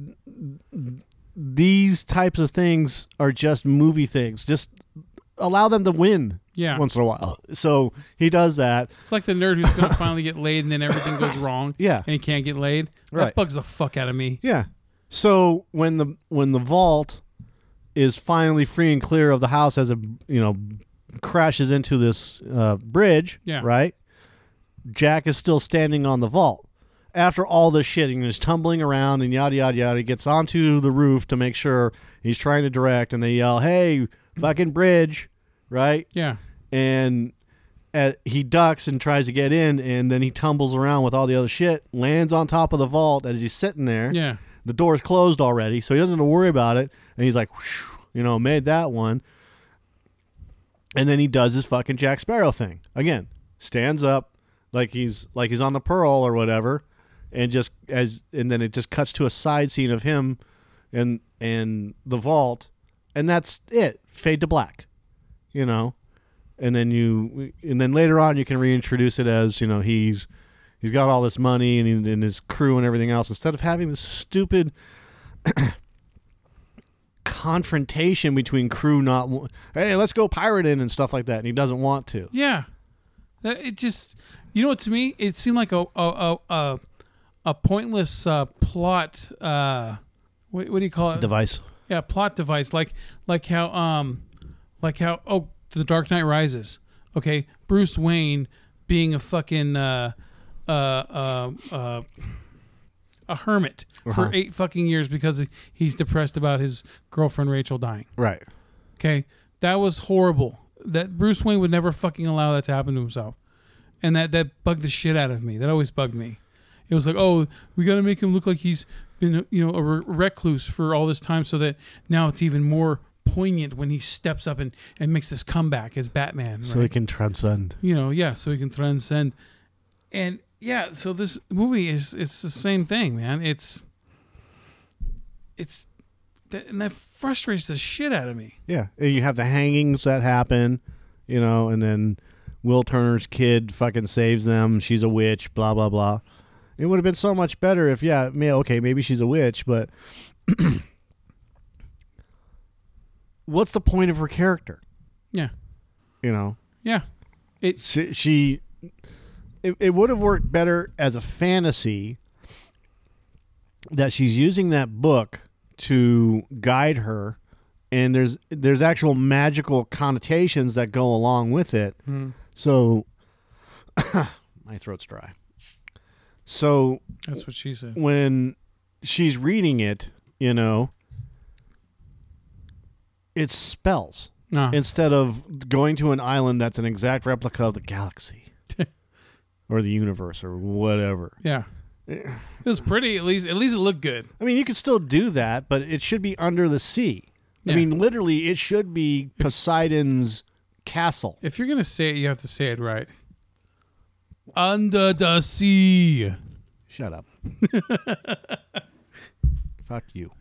these types of things are just movie things. Just allow them to win Yeah. once in a while. So he does that. It's like the nerd who's going to finally get laid and then everything goes wrong. Yeah. And he can't get laid. That Right. bugs the fuck out of me. Yeah. So when the when the vault is finally free and clear of the house as it, you know, crashes into this uh, bridge, Yeah. right? Jack is still standing on the vault. After all this shit, and he's tumbling around and yada, yada, yada, he gets onto the roof to make sure he's trying to direct, and they yell, "Hey, fucking bridge," right? Yeah. And uh, he ducks and tries to get in, and then he tumbles around with all the other shit, lands on top of the vault as he's sitting there. Yeah. The door's closed already, so he doesn't have to worry about it. And he's like, whew, you know, made that one. And then he does his fucking Jack Sparrow thing again. Stands up like he's like he's on the Pearl or whatever, and just as and then it just cuts to a side scene of him and and the vault, and that's it. Fade to black, you know. And then you and then later on you can reintroduce it as, you know, he's he's got all this money and, he, and his crew and everything else, instead of having this stupid confrontation between crew not wa- hey, let's go pirating and stuff like that, and he doesn't want to. Yeah. That- It just, you know what, to me, it seemed like a a a, a, a pointless uh, plot. Uh, what, what do you call it? Device. Yeah, plot device. Like like how um, like how oh, The Dark Knight Rises. Okay, Bruce Wayne being a fucking uh, uh, uh, uh, a hermit Uh-huh. for eight fucking years because he's depressed about his girlfriend Rachel dying. Right. Okay, that was horrible. That Bruce Wayne would never fucking allow that to happen to himself, and that that bugged the shit out of me. That always bugged me. It was like, oh, we got to make him look like he's been, you know, a re- recluse for all this time, so that now it's even more poignant when he steps up and, and makes this comeback as Batman. So he right? can transcend. You know, yeah, so he can transcend. And yeah, so this movie is it's the same thing, man. It's it's that, and that frustrates the shit out of me. Yeah. And you have the hangings that happen, you know, and then Will Turner's kid fucking saves them. She's a witch, blah, blah, blah. It would have been so much better if, yeah, may- okay, maybe she's a witch, but what's the point of her character? Yeah. You know? Yeah. It. She, she it, it would have worked better as a fantasy that she's using that book to guide her, and there's there's actual magical connotations that go along with it. Mm. So my throat's dry. So That's what she said. when she's reading it, you know, it's spells No. instead of going to an island that's an exact replica of the galaxy or the universe or whatever. Yeah. It was pretty. At least, at least it looked good. I mean, you could still do that, but it should be under the sea. Yeah. I mean, literally, it should be Poseidon's castle. If you're gonna say it, you have to say it right. Under the sea. Shut up. Fuck you.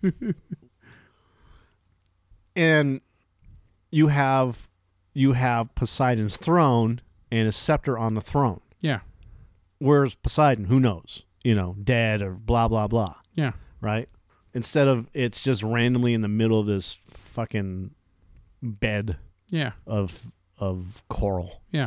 And you have you have Poseidon's throne and a scepter on the throne. Yeah. Where's Poseidon? Who knows? You know, dead or blah blah blah. Yeah. Right? Instead of it's just randomly in the middle of this fucking bed Yeah. of of coral. Yeah.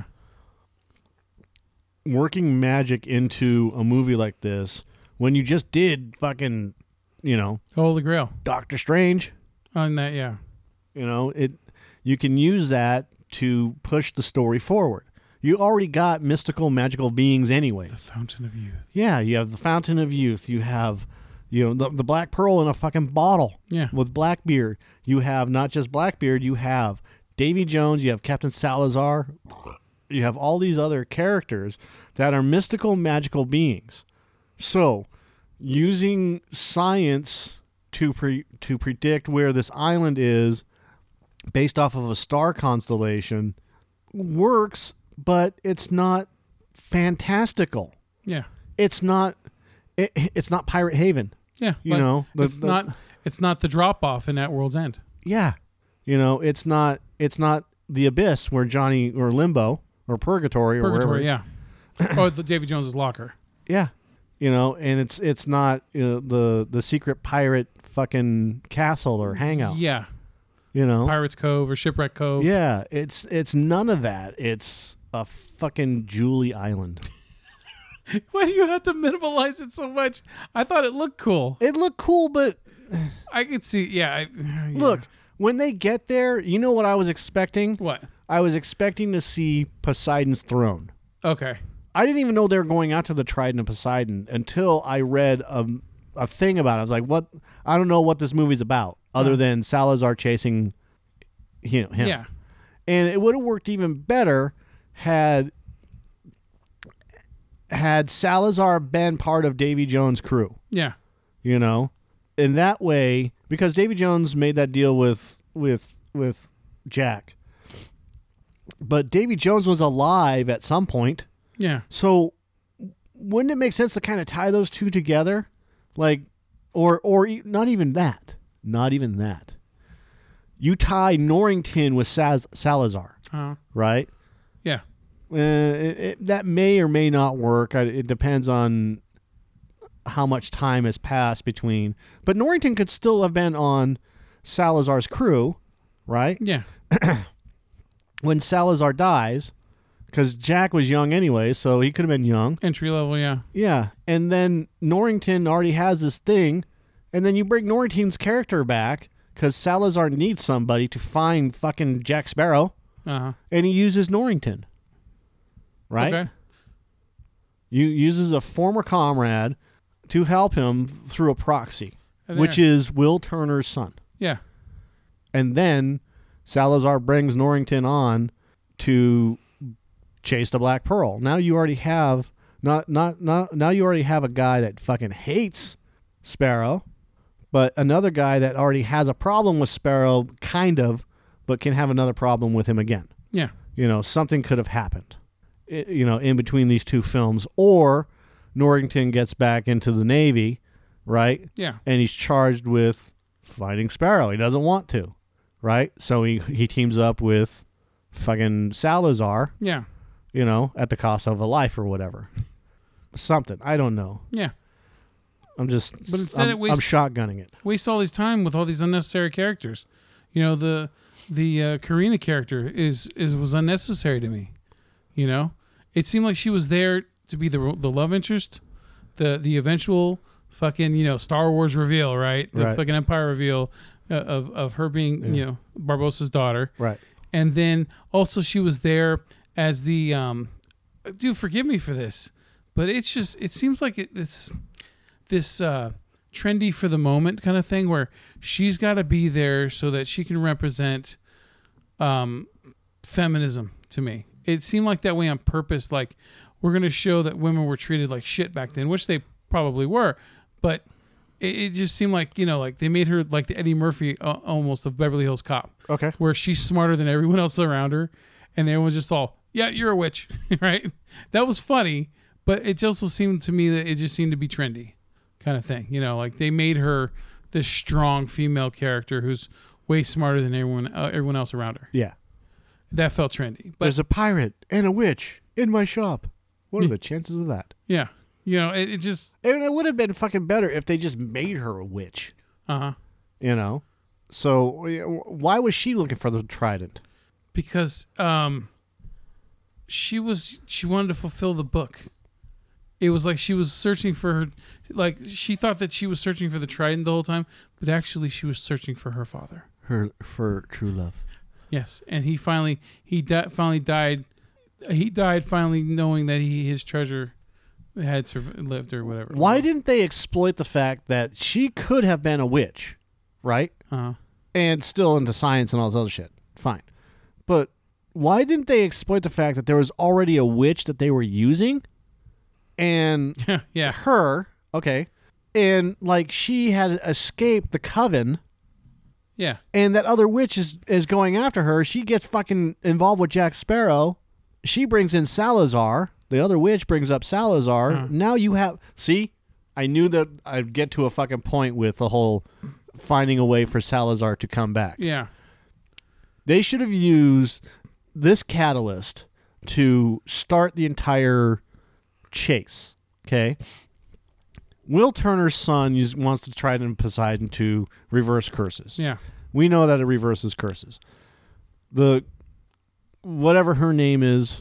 Working magic into a movie like this when you just did fucking, you know, Holy Grail. Doctor Strange, On that, yeah. you know, it you can use that to push the story forward. You already got mystical magical beings anyways. The Fountain of Youth. Yeah, you have the Fountain of Youth, you have you know the, the Black Pearl in a fucking bottle. Yeah. With Blackbeard. You have not just Blackbeard, you have Davy Jones, you have Captain Salazar. You have all these other characters that are mystical, magical beings. So, using science to pre- to predict where this island is based off of a star constellation works, but it's not fantastical. Yeah. It's not it, it's not Pirate Haven. Yeah. You but know, the- it's the- not it's not the drop off in At World's End. Yeah. You know, it's not it's not the Abyss where Johnny or Limbo or Purgatory or Purgatory, wherever. yeah. Or the Davy Jones's locker. Yeah. You know, and it's it's not you know, the the secret pirate fucking castle or hangout. Yeah. You know. Pirates Cove or Shipwreck Cove. Yeah, it's it's none of that. It's a fucking Julie Island. Why do you have to minimalize it so much? I thought it looked cool. It looked cool, but I could see, yeah. I, yeah. look, when they get there, you know what I was expecting? What? I was expecting to see Poseidon's throne. Okay. I didn't even know they were going out to the Trident of Poseidon until I read a, a thing about it. I was like, what? I don't know what this movie's about other Oh. than Salazar chasing you know, him. Yeah. And it would have worked even better had had Salazar been part of Davy Jones' crew, Yeah. you know? In that way, because Davy Jones made that deal with with with Jack. But Davy Jones was alive at some point. Yeah. So wouldn't it make sense to kind of tie those two together? Like or or e- not even that. Not even that. You tie Norrington with Saz- Salazar, Uh, right? yeah. Uh, it, it, that may or may not work. I, it depends on how much time has passed between. But Norrington could still have been on Salazar's crew, right? Yeah. When Salazar dies, because Jack was young anyway, so he could have been young. Entry level, yeah. Yeah, and then Norrington already has this thing, and then you bring Norrington's character back because Salazar needs somebody to find fucking Jack Sparrow, Uh-huh. and he uses Norrington. Right? Okay. You uses a former comrade to help him through a proxy, And which there- is Will Turner's son. Yeah. And then Salazar brings Norrington on to chase the Black Pearl. Now you already have not not not now you already have a guy that fucking hates Sparrow, but another guy that already has a problem with Sparrow, kind of, but can have another problem with him again. Yeah. You know, something could have happened, i- you know, in between these two films. Or Norrington gets back into the Navy, right? Yeah. And he's charged with fighting Sparrow. He doesn't want to, right? So he, he teams up with fucking Salazar, Yeah. you know, at the cost of a life or whatever. something. I don't know. Yeah. I'm just. But instead I'm, it wastes- I'm shotgunning it. Waste all this time with all these unnecessary characters. You know, the the uh, Karina character is is was unnecessary to me. You know, it seemed like she was there to be the the love interest, the the eventual fucking you know Star Wars reveal, right? The Right. fucking Empire reveal uh, of of her being Yeah. you know Barbossa's daughter, Right. and then also she was there as the um, dude. Forgive me for this, but it's just it seems like it, it's this uh, trendy for the moment kind of thing where she's got to be there so that she can represent um, feminism to me. It seemed like that way on purpose. Like we're going to show that women were treated like shit back then, which they probably were, but it, it just seemed like, you know, like they made her like the Eddie Murphy uh, almost of Beverly Hills Cop, Okay. where she's smarter than everyone else around her. And everyone's just all, yeah, you're a witch, right? That was funny, but it also seemed to me that it just seemed to be trendy kind of thing. You know, like they made her this strong female character who's way smarter than everyone uh, everyone else around her. Yeah. That felt trendy. But There's a pirate and a witch in my shop. What are the chances of that? yeah, you know, it, it just, And it would have been fucking better if they just made her a witch. uh-huh. You know? So why was she looking for the trident? Because um, she was, she wanted to fulfill the book. It was like she was searching for her, like she thought that she was searching for the trident the whole time, but actually she was searching for her father. Her for true love. Yes, and he finally he di- finally died. He died finally knowing that he his treasure had survived, lived or whatever. Why didn't they exploit the fact that she could have been a witch, right? Uh-huh. And still into science and all this other shit. Fine. But why didn't they exploit the fact that there was already a witch that they were using? And Yeah, yeah, her, okay, and like she had escaped the coven, yeah, and that other witch is, is going after her. She gets fucking involved with Jack Sparrow. She brings in Salazar. The other witch brings up Salazar. Uh-huh. Now you have, see, I knew that I'd get to a fucking point with the whole finding a way for Salazar to come back. yeah. They should have used this catalyst to start the entire chase. Okay. Will Turner's son use, wants to try to Poseidon to reverse curses. Yeah. We know that it reverses curses. The whatever her name is,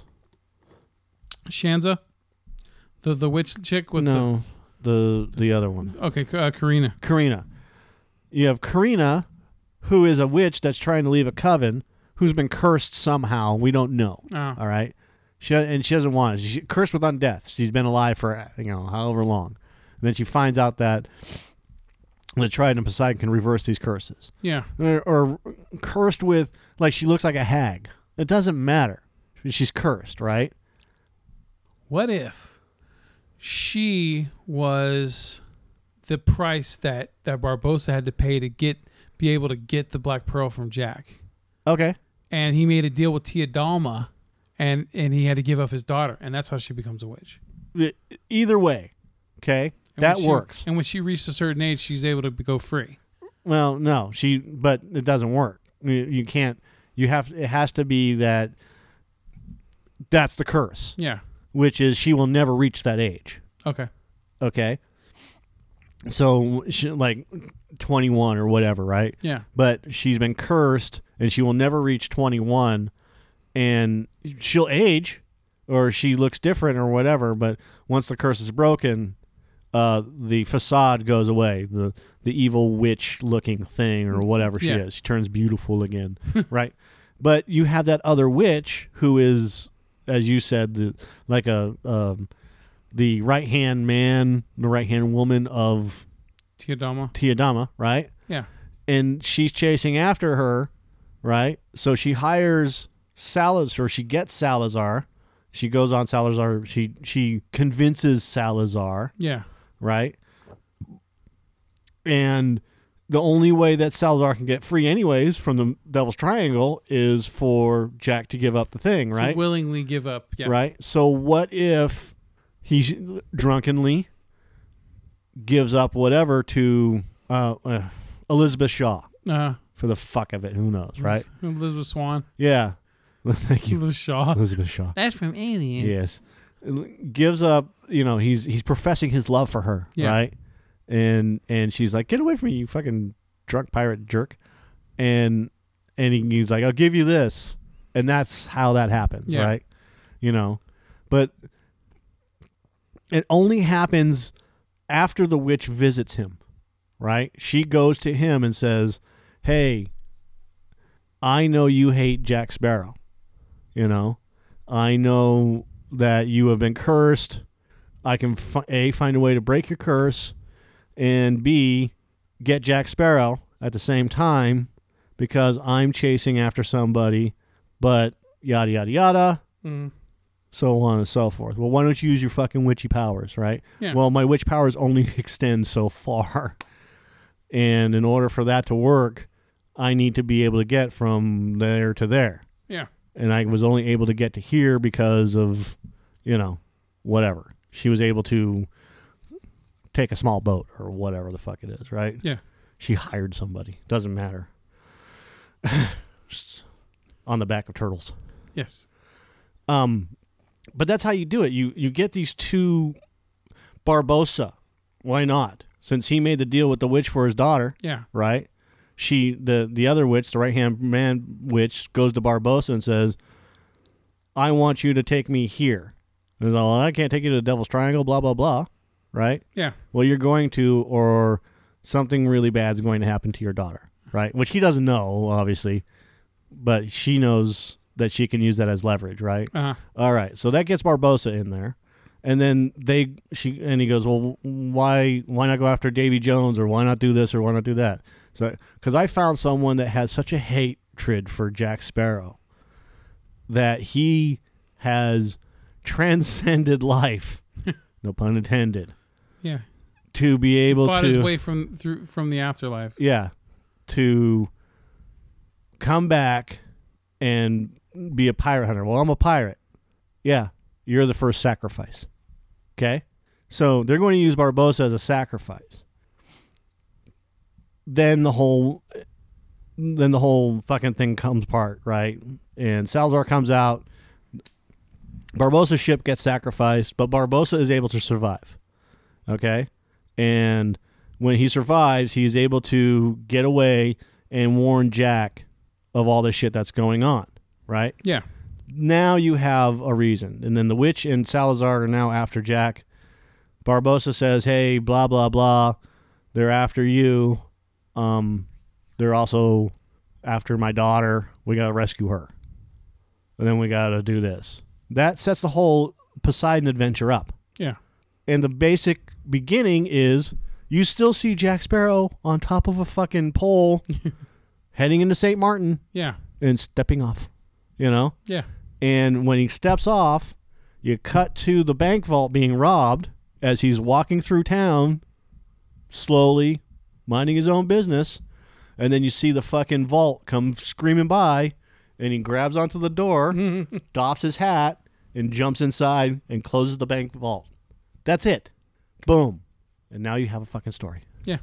Shanza, the the witch chick with no, the the other one, the okay, uh, Karina. Karina. You have Karina, who is a witch that's trying to leave a coven, who's been cursed somehow. We don't know. Oh. All right, she and she doesn't want it. She's cursed with undeath. She's been alive for you know however long. And then she finds out that the Trident of Poseidon can reverse these curses. Yeah. Or, or cursed with, like, she looks like a hag. It doesn't matter. She's cursed, right? What if she was the price that that Barbossa had to pay to get be able to get the Black Pearl from Jack? Okay. And he made a deal with Tia Dalma, and and he had to give up his daughter, and that's how she becomes a witch. Either way, okay, And that when she- works. And when she reached a certain age, she's able to go free. Well, no, she, but it doesn't work. You, you can't. You have. It has to be that. That's the curse, Yeah. which is she will never reach that age. Okay. Okay. So, she, like twenty-one or whatever, right? Yeah. But she's been cursed, and she will never reach twenty-one, and she'll age, or she looks different, or whatever. But once the curse is broken, uh, the facade goes away. The the evil witch-looking thing, or whatever she Yeah. is, she turns beautiful again, right? But you have that other witch who is, as you said, the, like a um, the right hand man, the right hand woman of Tia Dalma. Tiadama, right? Yeah. And she's chasing after her, right? So she hires Salazar. She gets Salazar. She goes on Salazar. She she convinces Salazar, Yeah. right? And the only way that Salazar can get free, anyways, from the Devil's Triangle is for Jack to give up the thing, right? To willingly give up. Yeah. Right. So what if he drunkenly gives up whatever to uh, uh, Elizabeth Shaw Uh, for the fuck of it? Who knows, right? Elizabeth Swan. Yeah. Thank you, Elizabeth Shaw. Elizabeth Shaw. That's from Alien. Yes. Gives up you know, he's he's professing his love for her, Yeah. right? And and she's like, "Get away from me, you fucking drunk pirate jerk!" And and he, he's like, "I'll give you this," and that's how that happens, Yeah. right? You know, but it only happens after the witch visits him, right? She goes to him and says, "Hey, I know you hate Jack Sparrow. You know, I know that you have been cursed. I can fi- A, find a way to break your curse, and B, get Jack Sparrow at the same time because I'm chasing after somebody, but yada, yada, yada, Mm. so on and so forth. Well, why don't you use your fucking witchy powers, right? Yeah. Well, my witch powers only extend so far. And in order for that to work, I need to be able to get from there to there. Yeah. And I was only able to get to here because of, you know, whatever. She was able to take a small boat or whatever the fuck it is, right? Yeah. She hired somebody. Doesn't matter. Just on the back of turtles. Yes. Um, but that's how you do it. You you get these two Barbossa. Why not? Since he made the deal with the witch for his daughter, Yeah. right? She the the other witch, the right hand man witch, goes to Barbossa and says, "I want you to take me here." And he's like, "Well, I can't take you to the Devil's Triangle." Blah blah blah. Right? Yeah. Well, you're going to, or something really bad is going to happen to your daughter, right? Which he doesn't know, obviously, but she knows that she can use that as leverage, right? Uh-huh. All right, so that gets Barbossa in there, and then they she and he goes, well, why why not go after Davy Jones, or why not do this, or why not do that? So because I found someone that has such a hatred for Jack Sparrow that he has transcended life, no pun intended, Yeah. to be able Fought to his way from through from the afterlife. yeah, to come back and be a pirate hunter. Well, I'm a pirate. Yeah, you're the first sacrifice. Okay? So they're going to use Barbossa as a sacrifice. Then the whole then the whole fucking thing comes apart, right? And Salazar comes out. Barbossa's ship gets sacrificed, but Barbossa is able to survive. Okay? And when he survives, he's able to get away and warn Jack of all this shit that's going on, right? Yeah. Now you have a reason. And then the witch and Salazar are now after Jack. Barbossa says, hey, blah, blah, blah. They're after you. Um, they're also after my daughter. We got to rescue her. And then we got to do this. That sets the whole Poseidon adventure up. Yeah. And the basic beginning is you still see Jack Sparrow on top of a fucking pole heading into Saint Martin Yeah. and stepping off, you know? Yeah. And when he steps off, you cut to the bank vault being robbed as he's walking through town slowly, minding his own business. And then you see the fucking vault come screaming by, and he grabs onto the door, doffs his hat, and jumps inside and closes the bank vault. That's it. Boom. And now you have a fucking story. Yeah.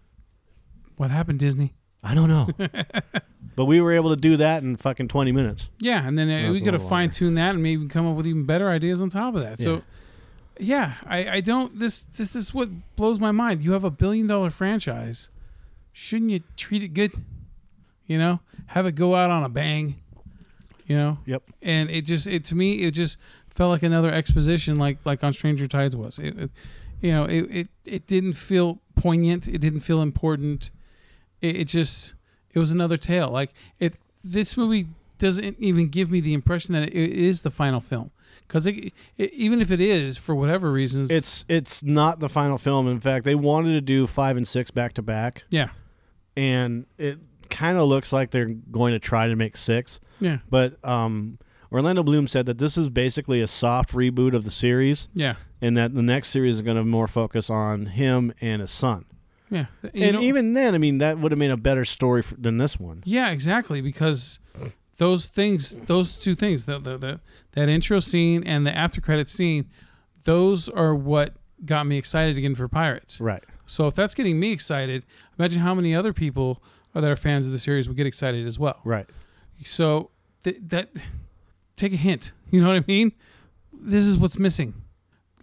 What happened, Disney? I don't know. But we were able to do that in fucking twenty minutes. Yeah, and then uh, That's we a got to little fine tune that and maybe come up with even better ideas on top of that. So, yeah, I, I don't. This, this this is what blows my mind. You have a billion dollar franchise. Shouldn't you treat it good? You know, have it go out on a bang. You know. Yep. And it just it to me it just felt like another exposition, like like on Stranger Tides was. It, it you know it, it it didn't feel poignant. It didn't feel important. It, it just it was another tale. Like it this movie doesn't even give me the impression that it, it is the final film. Because it, it, even if it is, for whatever reasons, It's it's not the final film. In fact, they wanted to do five and six back to back, yeah, and it kind of looks like they're going to try to make six. yeah, But um, Orlando Bloom said that this is basically a soft reboot of the series, yeah, and that the next series is going to more focus on him and his son. yeah. You And know- even then, I mean, that would have made a better story for, than this one. Yeah, exactly. Because those things, those two things, the, the, the that intro scene and the after credit scene, those are what got me excited again for Pirates. Right. So if that's getting me excited, imagine how many other people that are fans of the series would get excited as well. Right. So th- that take a hint. You know what I mean? This is what's missing.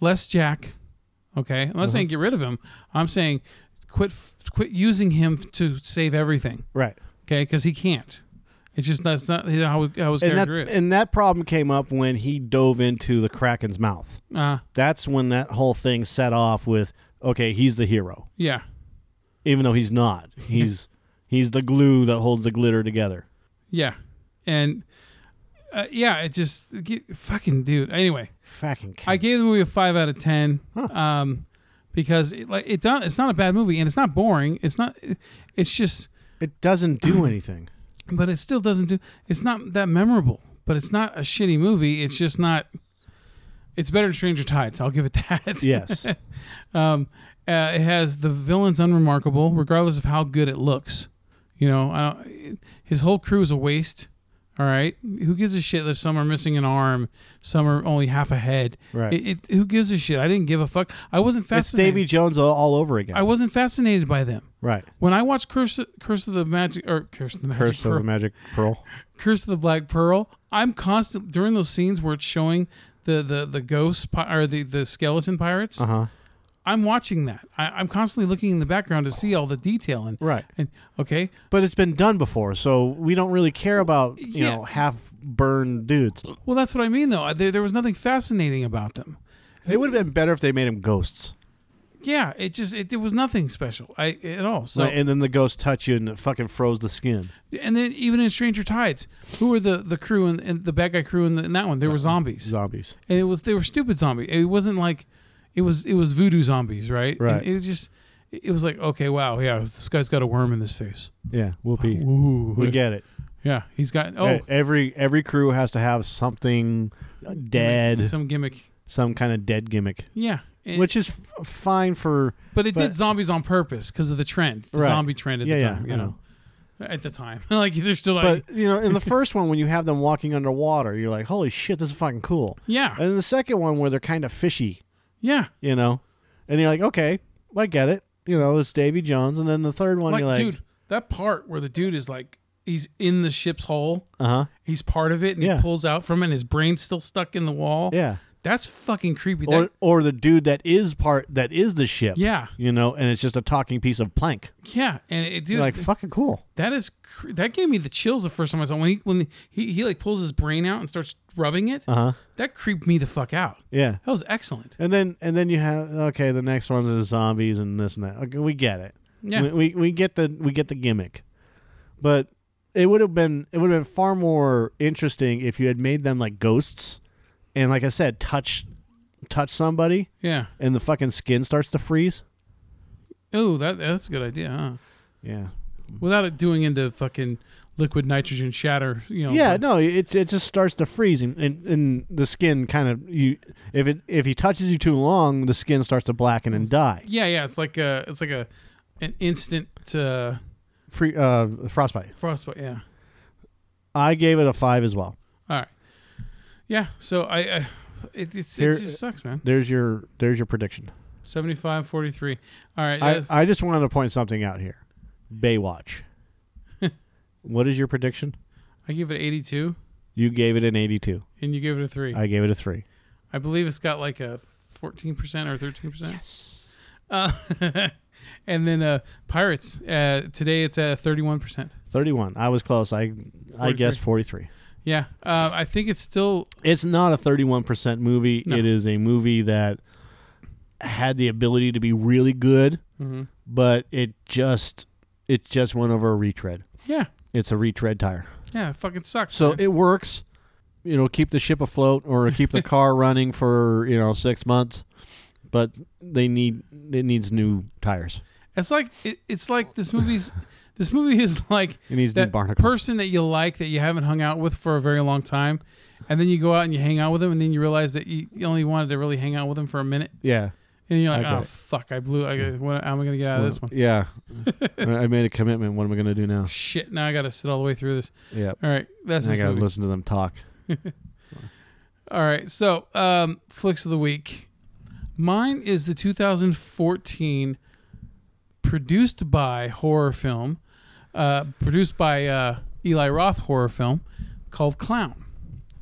less Jack. Okay, I'm not saying get rid of him. I'm saying quit quit using him to save everything. Right. Okay, because he can't. It's just that's not how, how his And that, character is. and that problem came up when he dove into the Kraken's mouth. Uh, That's when that whole thing set off with, okay, he's the hero. yeah, Even though he's not. He's he's the glue that holds the glitter together. yeah, and uh, yeah, it just get, fucking dude. Anyway, Fucking I gave the movie a five out of ten, um, because it, like it don't, it's not a bad movie and it's not boring. It's not. It's just, It doesn't do anything. but it still doesn't do. It's not that memorable. But it's not a shitty movie. It's just not. It's better than Stranger Tides. I'll give it that. Yes. um, uh, it has the villain's unremarkable, regardless of how good it looks. You know, I don't, his whole crew is a waste. All right, who gives a shit if some are missing an arm, some are only half a head? Right. It, it, who gives a shit? I didn't give a fuck. I wasn't It's fascinated. Davy Jones all, all over again. I wasn't fascinated by them. right. When I watched Curse, Curse of the Magic or Curse of the Magic Curse Pearl, of the Magic Pearl. Curse of the Black Pearl, I'm constant during those scenes where it's showing the the the ghosts pi- or the the skeleton pirates. Uh huh. I'm watching that. I, I'm constantly looking in the background to see all the detail and Right. and okay, But it's been done before, so we don't really care about, you Yeah. know, half burned dudes. well that's what I mean though. There, there was nothing fascinating about them. It would have been better if they made them ghosts. Yeah, it just it, it was nothing special I at all. So Like, and then the ghosts touch you and it fucking froze the skin. and then even in Stranger Tides, who were the the crew and, and the bad guy crew in, the, in that one? They were zombies. Zombies. And it was they were stupid zombies. It wasn't like it was it was voodoo zombies, right? Right. And it was just it was like okay, wow, yeah, this guy's got a worm in his face. Yeah, whoopee. Ooh, We get it. yeah, he's got oh E- Every every crew has to have something dead, some gimmick. some kind of dead gimmick, Yeah, and- which is f- fine for. but it but- did zombies on purpose because of the trend, the Right. zombie trend at Yeah, the yeah, time. I you know, at the time, like they're still like But you know, in the first one, when you have them walking underwater, you're like, "Holy shit, this is fucking cool." yeah, And in the second one, where they're kind of fishy, yeah. you know, and you're like, "Okay, I get it." You know, it's Davy Jones, and then the third one, Like, you're like, dude, that part where the dude is like he's in the ship's hull, "Uh huh, he's part of it, and Yeah. he pulls out from it, and his brain's still stuck in the wall. yeah." That's fucking creepy. Or That, or the dude that is part that is the ship, yeah, you know, and it's just a talking piece of plank. yeah, and it, dude, You're like, fucking cool. that is cr- that gave me the chills the first time I saw it. when he when he, he like pulls his brain out and starts rubbing it. Uh huh. That creeped me the fuck out. Yeah. That was excellent. And then and then you have okay, the next ones are the zombies and this and that. Okay, we get it. Yeah. We, we we get the we get the gimmick. But it would have been it would have been far more interesting if you had made them like ghosts and like I said, touch touch somebody Yeah. and the fucking skin starts to freeze. Oh, that that's a good idea, huh? Yeah. Without it doing into fucking liquid nitrogen shatter, you know. Yeah, but- no, it it just starts to freeze and, and, and the skin kind of you if it if he touches you too long, the skin starts to blacken and die. Yeah, yeah. It's like a it's like a an instant uh, Free uh frostbite. frostbite. Yeah. I gave it a five as well. All right. Yeah. So I, I it it's, Here- it just sucks, man. There's your there's your prediction. seventy-five forty-three. All right. I, that's- I just wanted to point something out here. Baywatch. What is your prediction? I give it eighty-two, You gave it an eighty-two. and you give it a three. I, I gave it a three. believe it's got like a fourteen percent or thirteen percent. Yes. Uh, and then uh, Pirates. Uh, today it's at thirty-one percent. thirty-one. I was close. I I guess forty-three. Yeah. Uh, I think it's still. It's not a thirty-one percent movie. No. It is a movie that had the ability to be really good, Mhm. but it just it just went over a retread. Yeah. It's a retread tire. Yeah. It fucking sucks. So man. it works, you know, keep the ship afloat or keep the car running for, you know, six months, but they need it needs new tires. It's like it, it's like this movie's. This movie is like It needs new that barnacle. person that you like that you haven't hung out with for a very long time, and then you go out and you hang out with him, and then you realize that you, you only wanted to really hang out with him for a minute, Yeah. and you're like, I get oh it. fuck, I blew. I got, what, how am I gonna get out of this one? Yeah. I made a commitment. What am I going to do now? Shit, now I got to sit all the way through this. Yeah. All right, that's I this got to movie. listen to them talk. All right, so um, flicks of the week. Mine is the two thousand fourteen produced by horror film, uh, produced by uh, Eli Roth horror film called Clown.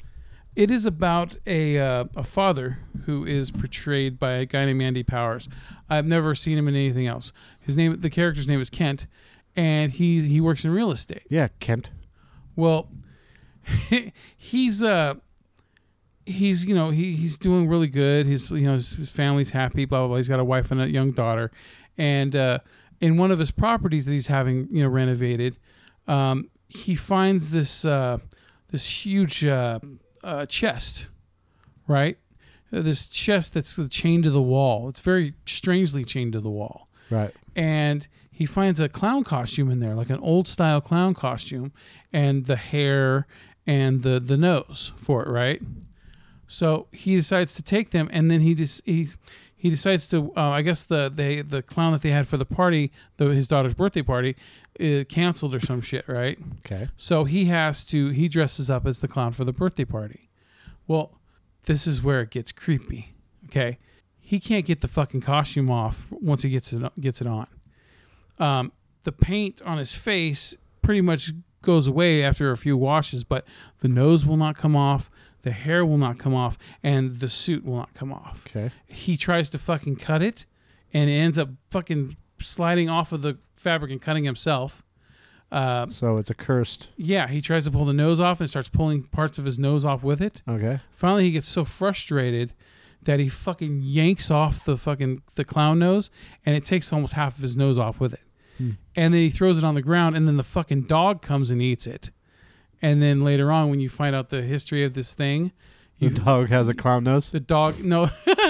It is about a uh, a father who is portrayed by a guy named Andy Powers. I've never seen him in anything else. His name, the character's name is Kent, and he he works in real estate. Yeah, Kent. Well, he's uh he's you know he he's doing really good. His you know his, his family's happy. Blah blah blah. He's got a wife and a young daughter, and uh, in one of his properties that he's having you know renovated, um, he finds this uh, this huge. Uh, Uh, chest, right? Uh, this chest that's chained to the wall. It's very strangely chained to the wall. Right. And he finds a clown costume in there, like an old style clown costume, and the hair and the the nose for it, right? So he decides to take them, and then he just he he decides to. Uh, I guess the they the clown that they had for the party, the, his daughter's birthday party, uh, canceled or some shit, right? Okay. So he has to, he dresses up as the clown for the birthday party. Well, this is where it gets creepy, okay? He can't get the fucking costume off once he gets it, gets it on. Um, the paint on his face pretty much goes away after a few washes, but the nose will not come off, the hair will not come off, and the suit will not come off. Okay. He tries to fucking cut it, and it ends up fucking sliding off of the fabric and cutting himself. Uh, So it's a cursed. yeah, he tries to pull the nose off and starts pulling parts of his nose off with it. Okay. Finally, he gets so frustrated that he fucking yanks off the fucking the clown nose, and it takes almost half of his nose off with it. Hmm. And then he throws it on the ground, and then the fucking dog comes and eats it. And then later on, when you find out the history of this thing, The you, dog has a clown nose. the dog no,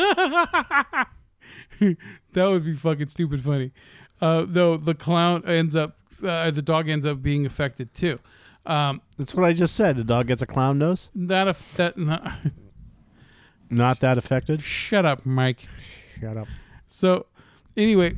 that would be fucking stupid funny. Uh, though the clown ends up, uh, the dog ends up being affected too. Um, That's what I just said. The dog gets a clown nose. that if that not, Not that affected. shut up, Mike. Shut up. So, anyway,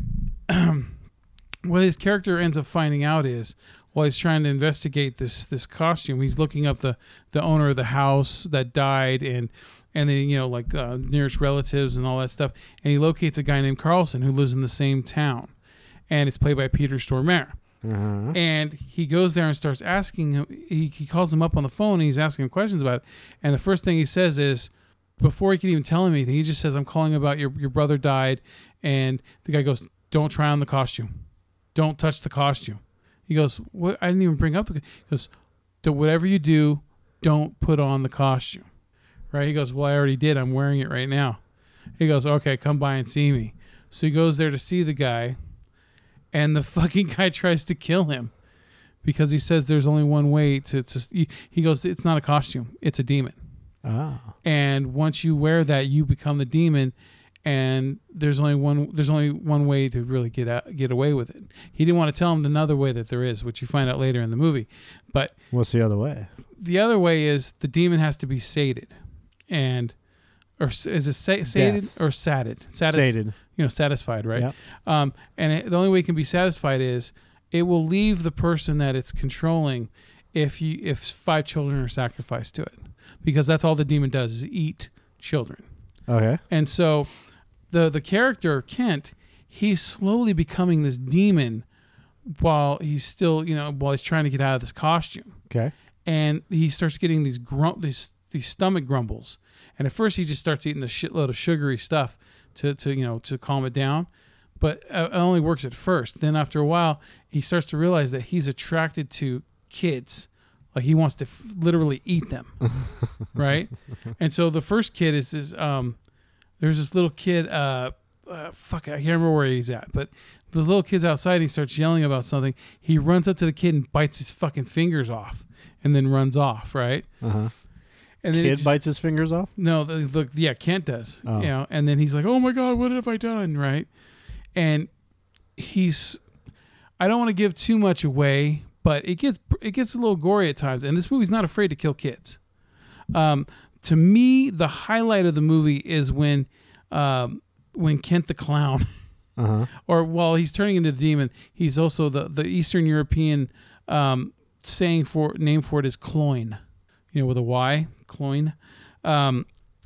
what his character ends up finding out is while he's trying to investigate this this costume, he's looking up the, the owner of the house that died and and then you know like uh, nearest relatives and all that stuff, and he locates a guy named Carlson who lives in the same town, and it's played by Peter Stormare. Uh-huh. And he goes there and starts asking him. He, he calls him up on the phone and he's asking him questions about it. And the first thing he says is, before he can even tell him anything, he just says, "I'm calling about your your brother died." And the guy goes, "Don't try on the costume. Don't touch the costume." He goes, "What? I didn't even bring up the." He goes, "Do whatever you do, don't put on the costume." Right? He goes, "Well, I already did. I'm wearing it right now." He goes, "Okay, come by and see me." So he goes there to see the guy, and the fucking guy tries to kill him because he says there's only one way to. to he goes, "It's not a costume. It's a demon." Ah. And once you wear that, you become the demon, and there's only one there's only one way to really get out, get away with it. He didn't want to tell him another way that there is, which you find out later in the movie. But What's the other way? the other way is the demon has to be sated, and or s- is it sa- sated Death. or sated? Satis- Sated. You know, satisfied, right? Yep. Um, and it, the only way it can be satisfied is it will leave the person that it's controlling if you if five children are sacrificed to it, because that's all the demon does is eat children. Okay. And so the the character Kent, he's slowly becoming this demon while he's still, you know, while he's trying to get out of this costume. Okay. And he starts getting these grum- these these stomach grumbles. And at first he just starts eating a shitload of sugary stuff to to you know to calm it down. But it only works at first. Then after a while, he starts to realize that he's attracted to kids. Like he wants to f- literally eat them, right? And so the first kid is this. Um, there's this little kid. Uh, uh, fuck, I can't remember where he's at. But the little kid's outside. And he starts yelling about something. He runs up to the kid and bites his fucking fingers off, and then runs off, right? Uh huh. And then it Kid just- bites his fingers off. no, the, the yeah, Kent does. Oh. You know, and then he's like, "Oh my god, what have I done?" Right? And he's, I don't want to give too much away, but it gets it gets a little gory at times. And this movie's not afraid to kill kids. Um, to me, the highlight of the movie is when, um, when Kent the clown, Uh huh. or while he's turning into the demon, he's also the the Eastern European um, saying for name for it is cloyne, you know, with a Y, cloyne. Um,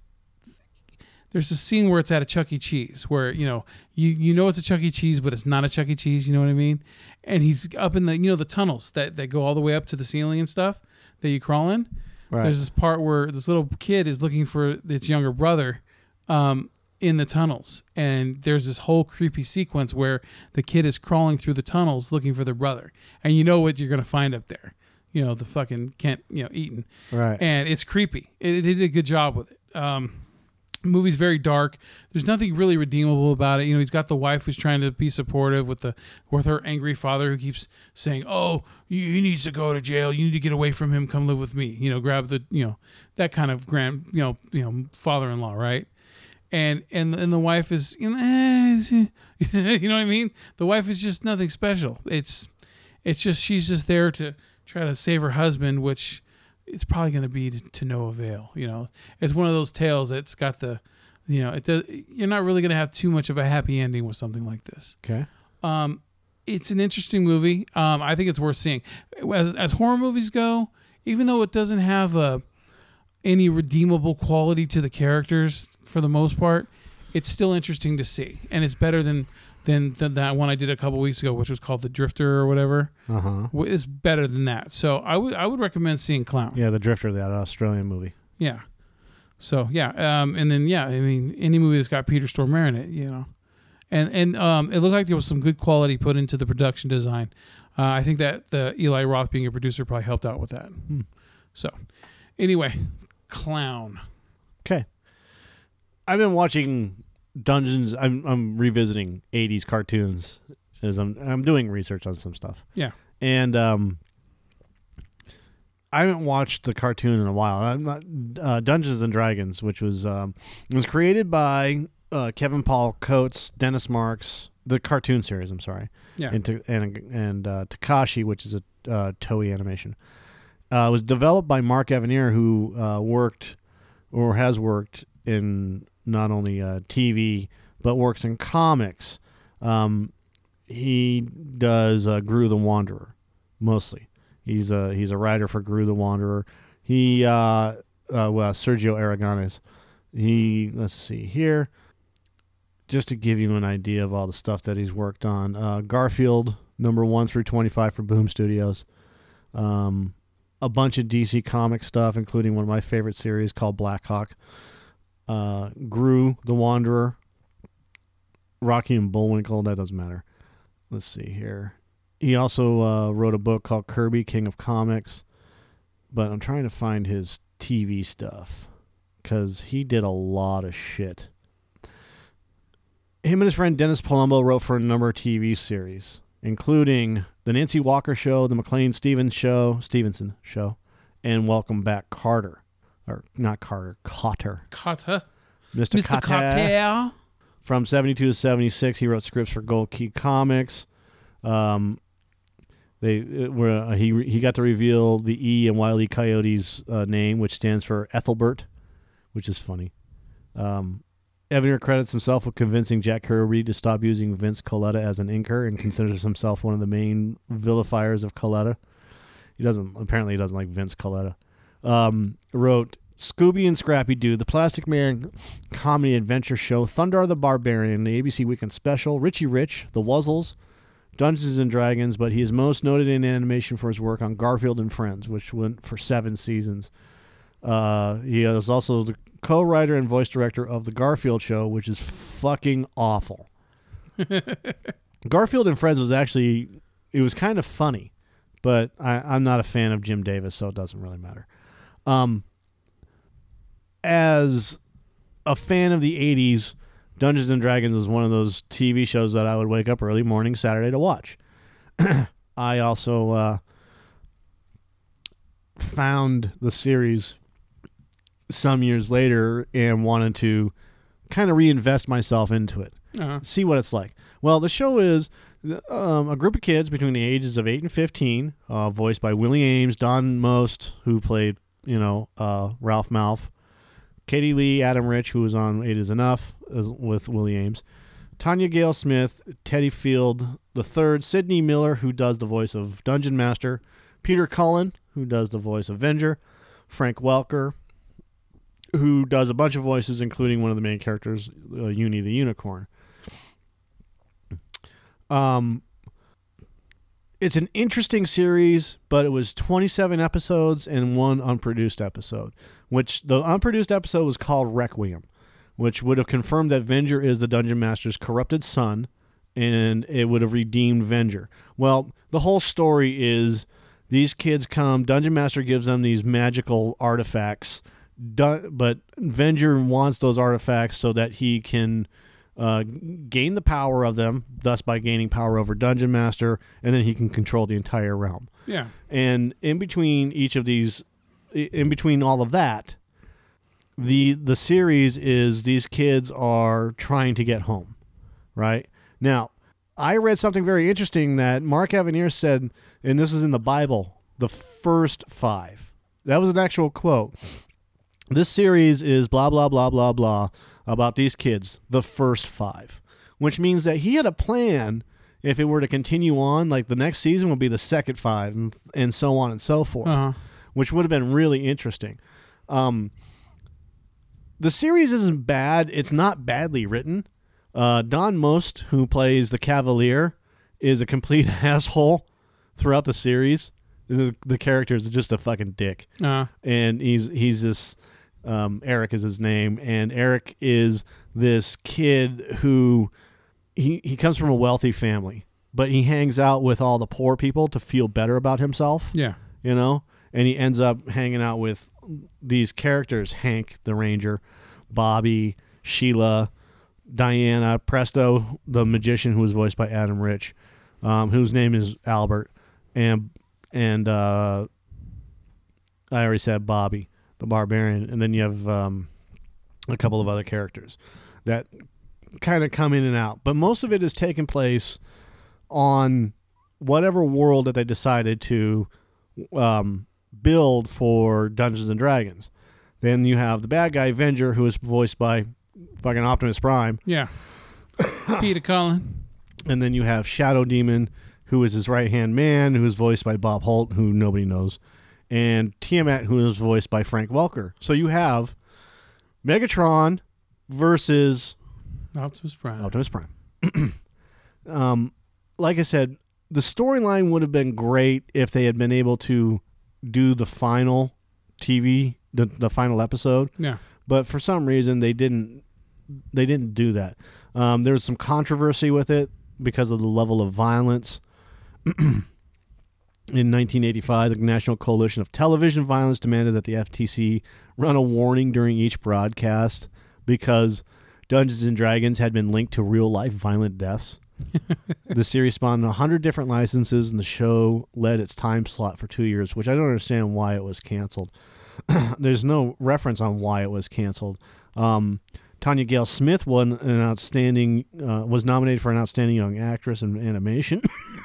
there's a scene where it's at a Chuck E. Cheese where, you know, you, you know it's a Chuck E. Cheese, but it's not a Chuck E. Cheese, you know what I mean? And he's up in the, you know, the tunnels that, that go all the way up to the ceiling and stuff that you crawl in. Right. There's this part where this little kid is looking for its younger brother um, in the tunnels. And there's this whole creepy sequence where the kid is crawling through the tunnels looking for their brother. And you know what you're going to find up there. You know, the fucking Kent, you know, Eaton. Right. And it's creepy. It, it did a good job with it. Um, the movie's very dark. There's nothing really redeemable about it. You know, he's got the wife who's trying to be supportive with the with her angry father who keeps saying, "Oh, he he needs to go to jail. You need to get away from him. Come live with me." You know, grab the, you know, that kind of grand, you know, you know, father-in-law, right? And and and the wife is, you know, eh, you know what I mean? The wife is just nothing special. It's it's just she's just there to try to save her husband, which it's probably going to be to, to no avail. You know, it's one of those tales that's got the, you know, it does, you're not really going to have too much of a happy ending with something like this. Okay. Um, it's an interesting movie. Um, I think it's worth seeing. As, as horror movies go, even though it doesn't have a any redeemable quality to the characters for the most part, it's still interesting to see, and it's better than. Than, than that one I did a couple weeks ago, which was called The Drifter or whatever. Uh-huh. It's better than that. So I would I would recommend seeing Clown. Yeah, The Drifter, that Australian movie. Yeah. So yeah, um, and then yeah, I mean any movie that's got Peter Stormare in it, you know, and and um, it looked like there was some good quality put into the production design. Uh, I think that the Eli Roth being a producer probably helped out with that. Hmm. So anyway, Clown. Okay. I've been watching Dungeons. I'm I'm revisiting eighties cartoons as I'm I'm doing research on some stuff. Yeah. And um, I haven't watched the cartoon in a while. I'm not, uh, Dungeons and Dragons, which was um, it was created by uh, Kevin Paul Coates, Dennis Marks, the cartoon series. I'm sorry. Yeah. And to, and and uh, Takashi, which is a uh, Toei animation. Uh, it was developed by Mark Evanier, who uh, worked or has worked in not only uh, T V, but works in comics. Um, he does uh, Gru the Wanderer, mostly. He's a, he's a writer for Gru the Wanderer. He, uh, uh, well, Sergio Aragones. He, let's see here, just to give you an idea of all the stuff that he's worked on. Uh, Garfield, number one through twenty-five for Boom Studios. Um, a bunch of D C comic stuff, including one of my favorite series called Black Hawk. Uh, Gru the Wanderer, Rocky and Bullwinkle, that doesn't matter. Let's see here. He also uh, wrote a book called Kirby, King of Comics, but I'm trying to find his T V stuff because he did a lot of shit. Him and his friend Dennis Palumbo wrote for a number of T V series, including The Nancy Walker Show, The McLean Stevens Show, Stevenson Show, and Welcome Back, Carter. Or not Carter, Cotter. Cotter. Mister Mister Cotter. Cotter. From seventy-two to seventy-six, he wrote scripts for Gold Key Comics. Um, they uh, were uh, he he got to reveal the E in Wile E. Coyote's uh, name, which stands for Ethelbert, which is funny. Um, Evanier credits himself with convincing Jack Kirby to stop using Vince Colletta as an inker and considers himself one of the main vilifiers of Colletta. He doesn't apparently he doesn't like Vince Colletta. Um, wrote Scooby and Scrappy Doo, the Plastic Man comedy adventure show, Thundar the Barbarian, the A B C Weekend Special, Richie Rich, The Wuzzles, Dungeons and Dragons, but he is most noted in animation for his work on Garfield and Friends, which went for seven seasons. Uh, he is also the co-writer and voice director of The Garfield Show, which is fucking awful. Garfield and Friends was actually, it was kind of funny, but I, I'm not a fan of Jim Davis, so it doesn't really matter. Um, as a fan of the eighties, Dungeons and Dragons is one of those T V shows that I would wake up early morning Saturday to watch. I also uh, found the series some years later and wanted to kind of reinvest myself into it, Uh-huh. see what it's like. Well, the show is um, a group of kids between the ages of eight and fifteen, uh, voiced by Willie Ames, Don Most, who played you know, uh, Ralph Malph, Katie Lee, Adam Rich, who was on Eight Is Enough as, with Willie Ames, Tanya Gale Smith, Teddy Field the Third, Sidney Miller, who does the voice of Dungeon Master, Peter Cullen, who does the voice of Venger, Frank Welker, who does a bunch of voices, including one of the main characters, uh, Uni the Unicorn. Um, it's an interesting series, but it was twenty-seven episodes and one unproduced episode, which the unproduced episode was called Requiem, which would have confirmed that Venger is the Dungeon Master's corrupted son, and it would have redeemed Venger. Well, the whole story is these kids come, Dungeon Master gives them these magical artifacts, but Venger wants those artifacts so that he can uh, gain the power of them, thus by gaining power over Dungeon Master, and then he can control the entire realm. Yeah. And in between each of these, in between all of that, the the series is these kids are trying to get home, right? Now, I read something very interesting that Mark Avenir said, and this is in the Bible, the first five. That was an actual quote. This series is blah, blah, blah, blah, blah about these kids, the first five, which means that he had a plan if it were to continue on, like the next season would be the second five and, and so on and so forth, Uh-huh. which would have been really interesting. Um, the series isn't bad. It's not badly written. Uh, Don Most, who plays the Cavalier, is a complete asshole throughout the series. The, the character is just a fucking dick. Uh, And he's he's this, um, Eric is his name, and Eric is this kid who, he, he comes from a wealthy family, but he hangs out with all the poor people to feel better about himself, yeah. you know? And he ends up hanging out with these characters, Hank the Ranger, Bobby, Sheila, Diana, Presto, the magician who was voiced by Adam Rich, um, whose name is Albert, and and uh, I already said Bobby, the barbarian, and then you have um, a couple of other characters that kind of come in and out, but most of it is taking place on whatever world that they decided to um, build for Dungeons and Dragons. Then you have the bad guy Venger, who is voiced by fucking Optimus Prime. Yeah. Peter Cullen. And then you have Shadow Demon, who is his right-hand man, who is voiced by Bob Holt, who nobody knows. And Tiamat, who is voiced by Frank Welker. So you have Megatron versus Optimus Prime. Optimus Prime. um, like I said, the storyline would have been great if they had been able to do the final T V, the, the final episode. Yeah. But for some reason, they didn't. They didn't do that. Um, there was some controversy with it because of the level of violence. In nineteen eighty-five, the National Coalition of Television Violence demanded that the F T C run a warning during each broadcast because Dungeons and Dragons had been linked to real-life violent deaths. The series spawned one hundred different licenses, and the show led its time slot for two years, which I don't understand why it was canceled. There's no reference on why it was canceled. Um, Tanya Gale Smith won an outstanding, uh, was nominated for an outstanding young actress in animation.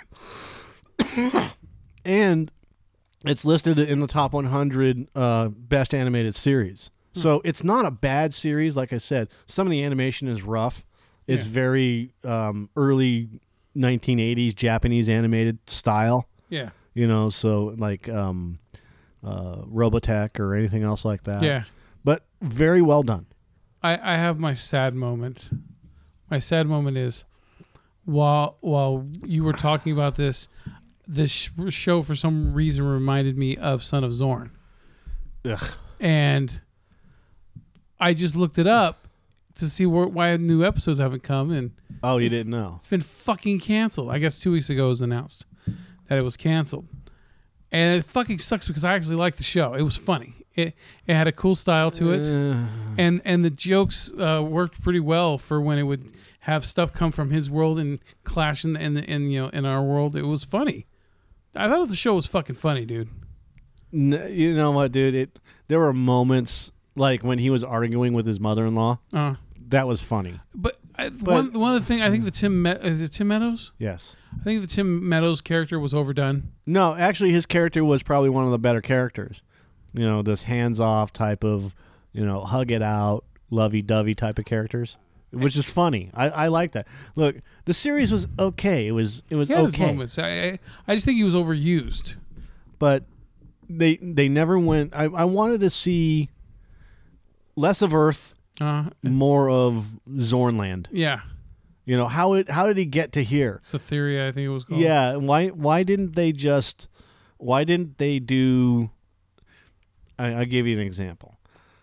And it's listed in the top one hundred uh, best animated series. Hmm. So it's not a bad series. Like I said, some of the animation is rough. It's Yeah. very um, early nineteen eighties Japanese animated style. Yeah. You know, so like um, uh, Robotech or anything else like that. Yeah. But very well done. I, I have my sad moment. My sad moment is while while you were talking about this, this sh- show for some reason reminded me of Son of Zorn. Ugh. And I just looked it up to see wh- why new episodes haven't come, and Oh, you didn't know? it's been fucking canceled. I guess two weeks ago it was announced that it was canceled. And it fucking sucks because I actually liked the show. It was funny. It it had a cool style to it. Uh, And and the jokes uh, worked pretty well for when it would have stuff come from his world and clash in in, in you know in our world. It was funny. I thought the show was fucking funny, dude. n- you know what, dude? It there were moments like when he was arguing with his mother-in-law. Uh, That was funny. but I, one one of the thing I think the Tim Me- is it Tim Meadows? Yes. I think the Tim Meadows character was overdone. No, actually, his character was probably one of the better characters. You know, this hands-off type of, you know, hug it out, lovey-dovey type of characters, which is funny. I, I like that. Look, the series was okay. It was it was He had his okay, moments. I, I I just think he was overused. but they they never went. I, I wanted to see less of Earth, Uh, more of Zornland. yeah. You know, how it how did he get to here? Cytheria, I think it was called. Yeah, why why didn't they just why didn't they do I, I'll give you an example.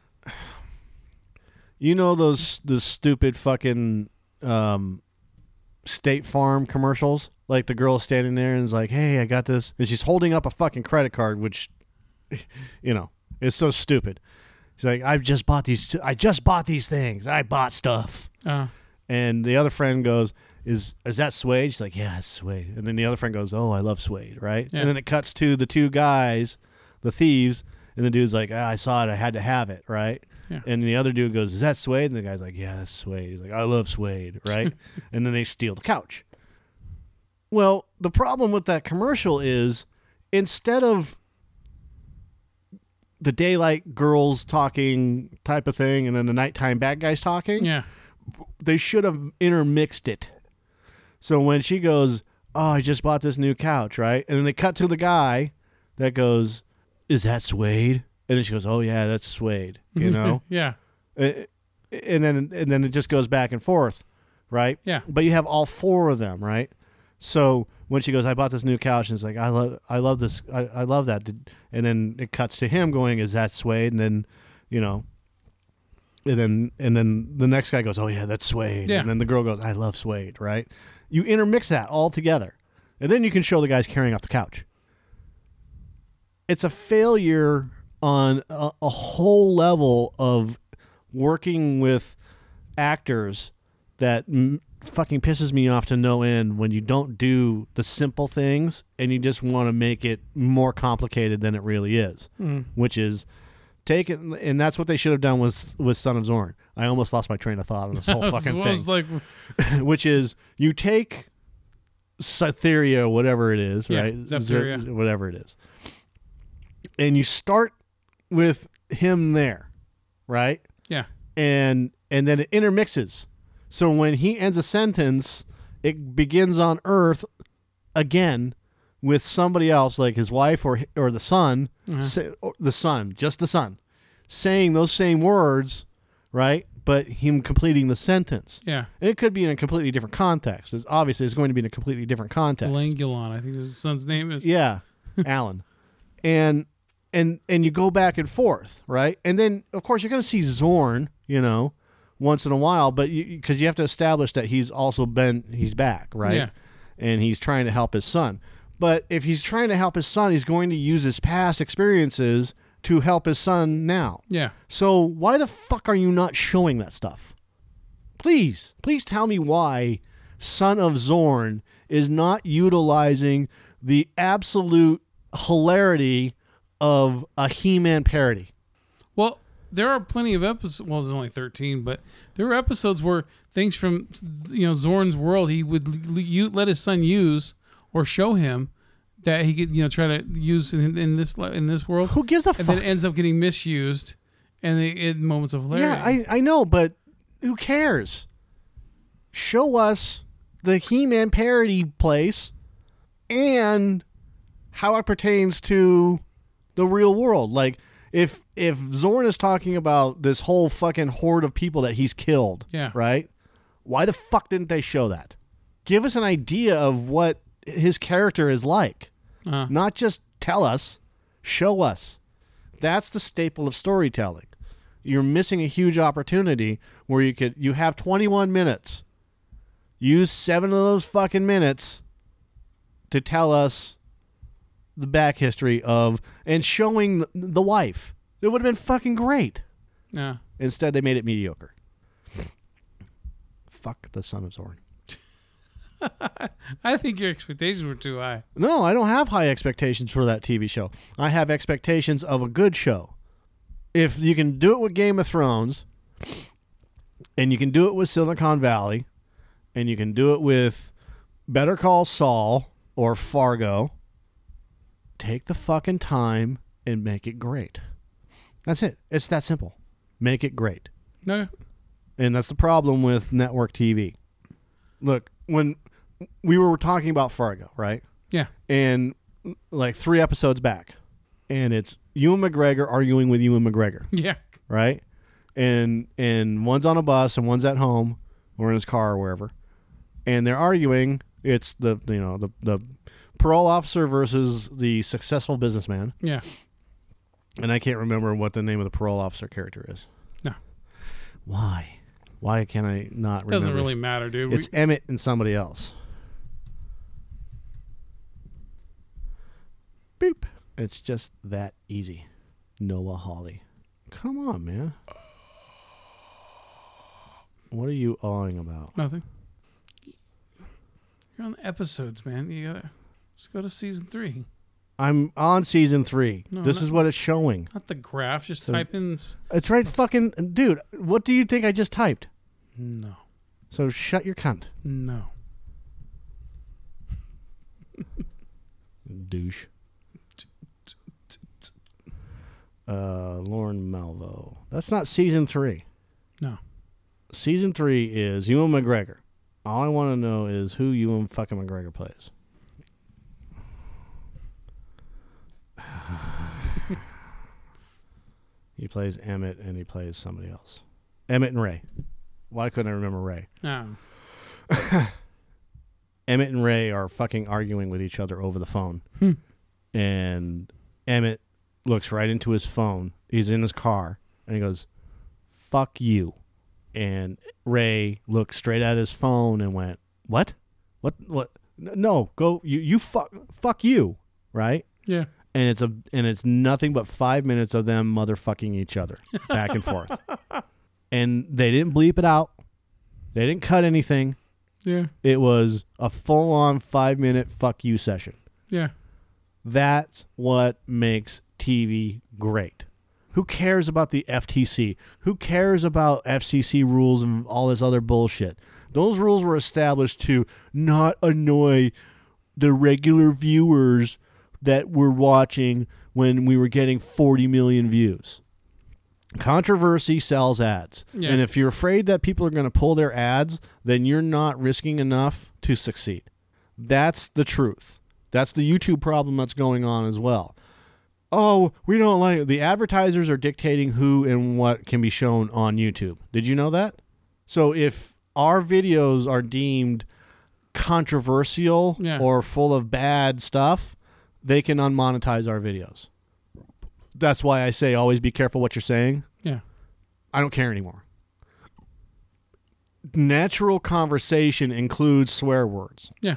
You know those the stupid fucking um, State Farm commercials? Like the girl standing there and is like, "Hey, I got this," and she's holding up a fucking credit card, which, you know, is so stupid. She's like, "I've just bought these. T- I just bought these things. I bought stuff." Uh, And the other friend goes, "Is is that suede?" She's like, "Yeah, it's suede." And then the other friend goes, "Oh, I love suede," right? Yeah. And then it cuts to the two guys, the thieves, and the dude's like, ah, "I saw it. I had to have it," right? Yeah. And the other dude goes, "Is that suede?" And the guy's like, "Yeah, that's suede." He's like, "I love suede," right? And then they steal the couch. Well, the problem with that commercial is instead of the daylight girls talking type of thing and then the nighttime bad guys talking, yeah. they should have intermixed it. So when she goes, "Oh, I just bought this new couch," right? And then they cut to the guy that goes, "Is that suede?" And then she goes, "Oh yeah, that's suede." You know? yeah. Uh, and then and then it just goes back and forth, right? Yeah. But you have all four of them, right? So when she goes, "I bought this new couch," and it's like, "I love, I love this, I, I love that," and then it cuts to him going, "Is that suede?" And then, you know, and then and then the next guy goes, "Oh yeah, that's suede," Yeah. and then the girl goes, "I love suede," right? You intermix that all together, and then you can show the guys carrying off the couch. It's a failure on a, a whole level of working with actors that m- fucking pisses me off to no end when you don't do the simple things and you just want to make it more complicated than it really is, Mm. which is take it, and that's what they should have done with with Son of Zorn. I almost lost my train of thought on this whole I was- fucking I thing, was like, which is you take Cytheria, whatever it is, Yeah, right? Zephyria. Zer- whatever it is, and you start with him there, right? yeah. and and then it intermixes. So when he ends a sentence, it begins on Earth again with somebody else, like his wife or or the son, Uh-huh. say, or the son, just the son, saying those same words, right? But him completing the sentence. Yeah. And it could be in a completely different context. It's, obviously, it's going to be in a completely different context. Langulon, I think his son's name is. Yeah, Alan, and and and you go back and forth, right? And then of course you're going to see Zorn, you know, once in a while, but because you, you have to establish that he's also been he's back, right? Yeah. And he's trying to help his son. But if he's trying to help his son, he's going to use his past experiences to help his son now. Yeah. So why the fuck are you not showing that stuff? Please, please tell me why Son of Zorn is not utilizing the absolute hilarity of a He-Man parody. Well, there are plenty of episodes. Well, there's only thirteen, but there were episodes where things from, you know, Zorn's world he would l- l- let his son use or show him that he could, you know, try to use in, in this li- in this world. Who gives a and fuck? then it ends up getting misused, and they, in moments of hilarity. Yeah, I, I know, but who cares? Show us the He-Man parody place and how it pertains to the real world. Like, if if Zorn is talking about this whole fucking horde of people that he's killed, Yeah. right? Why the fuck didn't they show that? Give us an idea of what his character is like. Uh, Not just tell us, show us. That's the staple of storytelling. You're missing a huge opportunity where you could you have twenty-one minutes. Use seven of those fucking minutes to tell us the back history of and showing the, the wife. It would have been fucking great. yeah. Instead, they made it mediocre. Fuck the Son of Zorn. I think your expectations were too high. No, I don't have high expectations for that T V show. I have expectations of a good show. If you can do it with Game of Thrones, and you can do it with Silicon Valley, and you can do it with Better Call Saul or Fargo, take the fucking time and make it great. That's it. It's that simple. Make it great. No. And that's the problem with network T V. Look, when we were talking about Fargo, right? Yeah. And like three episodes back, and it's Ewan McGregor arguing with Ewan McGregor, Yeah. right? And and one's on a bus and one's at home or in his car or wherever, and they're arguing. It's the you know the the parole officer versus the successful businessman. Yeah. And I can't remember what the name of the parole officer character is. No. Why? Why can I not remember? Doesn't really matter, dude. It's We, Emmett and somebody else. Boop. It's just that easy. Noah Hawley. Come on, man. What are you awing about? nothing. You're on the episodes, man. You gotta just go to season three. I'm on season three. No, this not- is what it's showing. Not the graph. Just So- type in. s- It's right fucking... Dude, what do you think I just typed? No. So shut your cunt. No. Douche. Uh, Lauren Malvo. That's not season three. No. Season three is Ewan McGregor. All I want to know is who Ewan fucking McGregor plays. He plays Emmett and he plays somebody else. Emmett and Ray. Why couldn't I remember Ray? No. Emmett and Ray are fucking arguing with each other over the phone. Hmm. And Emmett looks right into his phone. He's in his car. And he goes, fuck you. And Ray looked straight at his phone and went, what? What? What? No, go. You, you fuck, fuck you. Right? Yeah. And it's a and it's nothing but five minutes of them motherfucking each other back and forth. And they didn't bleep it out. They didn't cut anything. Yeah. It was a full-on five-minute fuck you session. Yeah. That's what makes T V great. Who cares about the F T C? Who cares about F C C rules and all this other bullshit? Those rules were established to not annoy the regular viewers that were watching when we were getting forty million views. Controversy sells ads. Yeah. And if you're afraid that people are going to pull their ads, then you're not risking enough to succeed. That's the truth. That's the YouTube problem that's going on as well. Oh, we don't like it. The advertisers are dictating who and what can be shown on YouTube. Did you know that? So if our videos are deemed controversial Yeah. or full of bad stuff, they can unmonetize our videos. That's why I say always be careful what you're saying. Yeah. I don't care anymore. Natural conversation includes swear words. Yeah.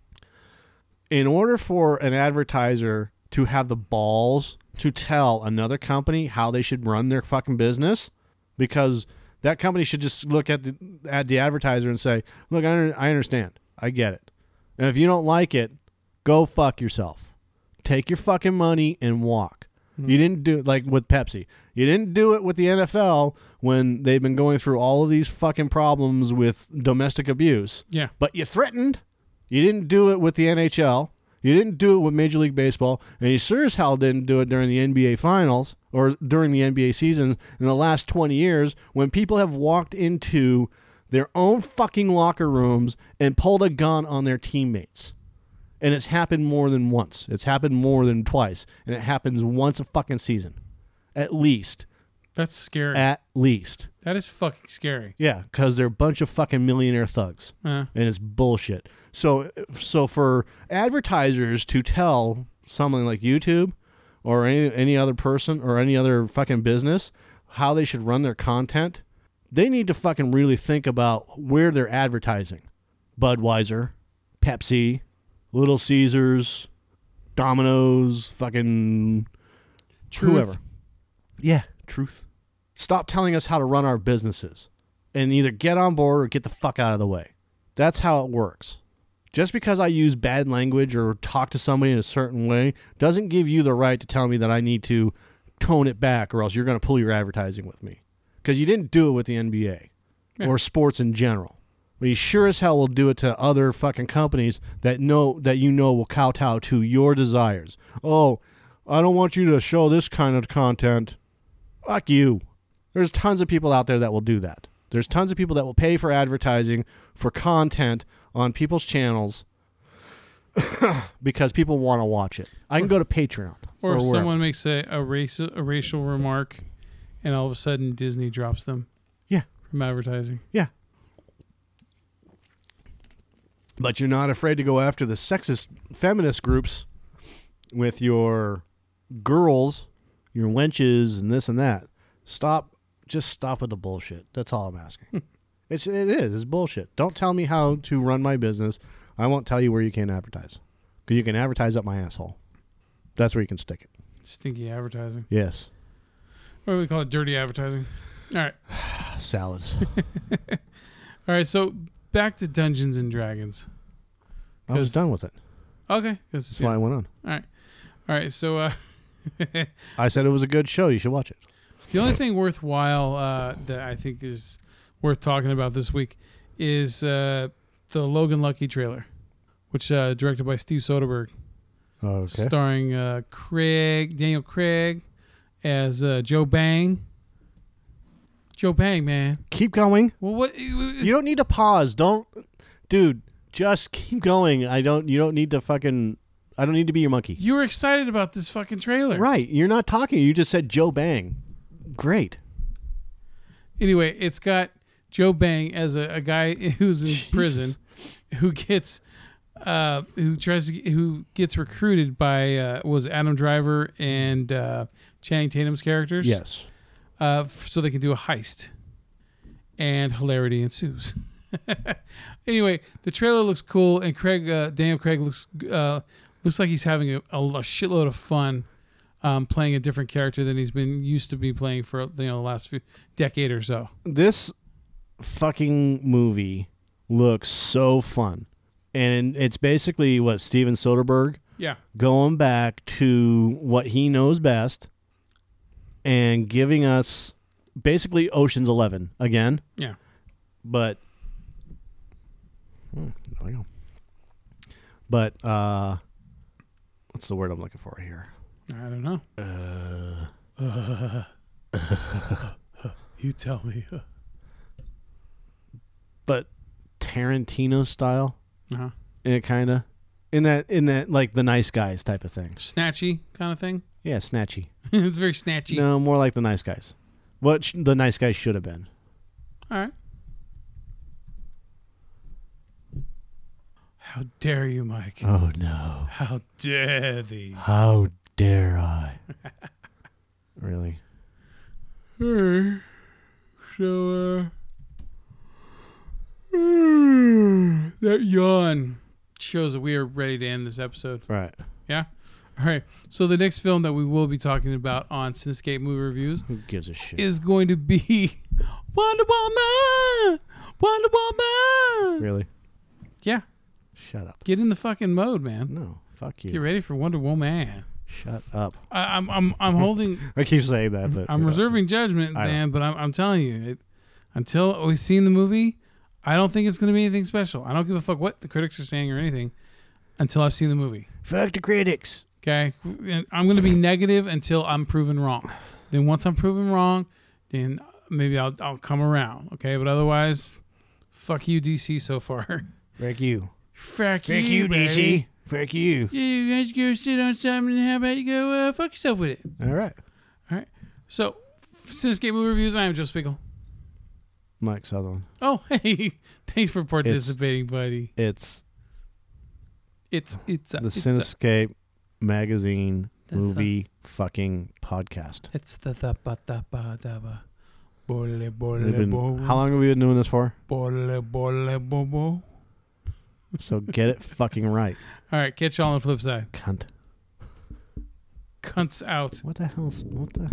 In order for an advertiser to have the balls to tell another company how they should run their fucking business, because that company should just look at the at the advertiser and say, look, I, under, I understand. I get it. And if you don't like it, go fuck yourself. Take your fucking money and walk. Mm-hmm. You didn't do it like with Pepsi. You didn't do it with the N F L when they've been going through all of these fucking problems with domestic abuse. Yeah. But you threatened. You didn't do it with the N H L. You didn't do it with Major League Baseball. And you sure as hell didn't do it during the N B A Finals or during the N B A seasons in the last twenty years when people have walked into their own fucking locker rooms and pulled a gun on their teammates. And it's happened more than once. It's happened more than twice. And it happens once a fucking season. At least. That's scary. At least. That is fucking scary. Yeah, because they're a bunch of fucking millionaire thugs. Uh, And it's bullshit. So so for advertisers to tell something like YouTube or any any other person or any other fucking business how they should run their content, they need to fucking really think about where they're advertising. Budweiser, Pepsi, Little Caesars, Domino's, fucking Truth. whoever. Yeah, truth. Stop telling us how to run our businesses and either get on board or get the fuck out of the way. That's how it works. Just because I use bad language or talk to somebody in a certain way doesn't give you the right to tell me that I need to tone it back or else you're going to pull your advertising with me. Because you didn't do it with the N B A Yeah. or sports in general. But you sure as hell will do it to other fucking companies that know that you know will kowtow to your desires. Oh, I don't want you to show this kind of content. Fuck you. There's tons of people out there that will do that. There's tons of people that will pay for advertising for content on people's channels because people want to watch it. I can go to Patreon. or if wherever. someone makes a, a race a racial remark, and all of a sudden Disney drops them. Yeah. From advertising. Yeah. but you're not afraid to go after the sexist feminist groups with your girls, your wenches, and this and that. Stop. Just stop with the bullshit. That's all I'm asking. it's it is. It's bullshit. Don't tell me how to run my business. I won't tell you where you can advertise. Because you can advertise up my asshole. That's where you can stick it. Stinky advertising. Yes. What do we call it? Dirty advertising. All right. Salads. All right. So back to Dungeons and Dragons. I was done with it. Okay. That's why I went on. All right. All right. So uh, I said it was a good show. You should watch it. the only thing worthwhile uh, that I think is worth talking about this week is uh, the Logan Lucky trailer, which uh, directed by Steve Soderbergh. Okay. Starring uh, Craig, Daniel Craig as uh, Joe Bang. Joe Bang, man. Keep going. Well, what? You don't need to pause. Don't, dude. Just keep going. I don't. You don't need to fucking. I don't need to be your monkey. You were excited about this fucking trailer, Right. You're not talking. You just said Joe Bang. Great. Anyway, it's got Joe Bang as a, a guy who's in Jesus. prison, who gets, uh, who tries to, who gets recruited by uh, was Adam Driver and uh, Channing Tatum's characters. Yes. Uh, f- so they can do a heist, and hilarity ensues. Anyway, the trailer looks cool, and Craig, uh, Daniel Craig looks uh, looks like he's having a, a shitload of fun um, playing a different character than he's been used to be playing for you know the last few decade or so. This fucking movie looks so fun, and it's basically what Steven Soderbergh Yeah, going back to what he knows best, and giving us basically Ocean's Eleven again. yeah. But hmm, there we go. But uh, what's the word I'm looking for here? I don't know. Uh, You tell me. but Tarantino style, Uh-huh. it kind of in that in that like the Nice Guys type of thing. Snatchy kind of thing. Yeah, snatchy. It's very snatchy. No, more like the Nice Guys. What sh- the Nice Guys should have been. All right. How dare you, Mike? Oh no! How dare thee? How dare I? Really? Hey, so, uh, that yawn shows that we are ready to end this episode. Right. Yeah? All right. So, the next film that we will be talking about on Cinescape Movie Reviews Who gives a shit? is going to be Wonder Woman! Wonder Woman! Really? Yeah. Shut up. Get in the fucking mode, man. No. Fuck you. Get ready for Wonder Woman. Shut up. I, I'm, I'm, I'm holding. I keep saying that, but I'm you're not. reserving judgment, I know. man. But I'm, I'm telling you, it, until we've seen the movie, I don't think it's going to be anything special. I don't give a fuck what the critics are saying or anything until I've seen the movie. Fuck the critics. Okay, and I'm going to be negative until I'm proven wrong. Then once I'm proven wrong, then maybe I'll I'll come around. Okay, but otherwise, fuck you, D C. So far. Fuck you. Fuck, Fuck you, you, baby. D C. Fuck you. Yeah, you guys go sit on something, and how about you go uh, fuck yourself with it? All right. All right. So, Cinescape Movie Reviews. I am Joe Spiegel. Mike Sutherland. Oh, hey! Thanks for participating, buddy. It's It's it's a, the it's Cinescape magazine That's movie fucking podcast. A, it's the the ba da ba da ba. Bole bole We've been- bo. how long have we been doing this for? Bole bole bo bo. So get it fucking right, All right, catch y'all on the flip side. cunt. Cunts out. What the hell's what the?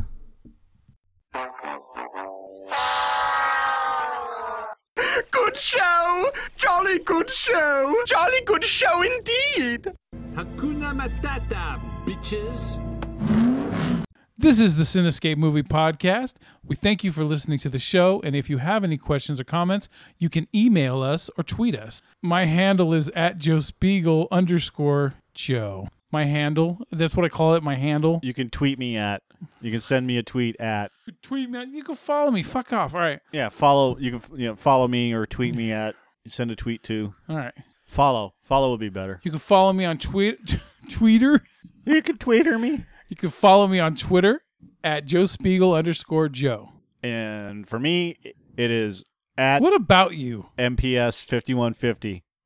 Good show! Jolly good show! Jolly good show indeed! Hakuna Matata, bitches. This is the Cinescape Movie Podcast. We thank you for listening to the show, and if you have any questions or comments, you can email us or tweet us. My handle is at Joe Spiegel underscore Joe. My handle, that's what I call it, my handle. You can tweet me at. You can send me a tweet at. Tweet me, you can follow me. Fuck off. All right. Yeah, follow. You can you know follow me or tweet me at. Send a tweet to. All right. Follow. Follow would be better. You can follow me on tweet, Tweeter. You can tweeter me. You can follow me on Twitter at Joe Spiegel underscore Joe. And for me, it is at What about you? M P S fifty-one fifty.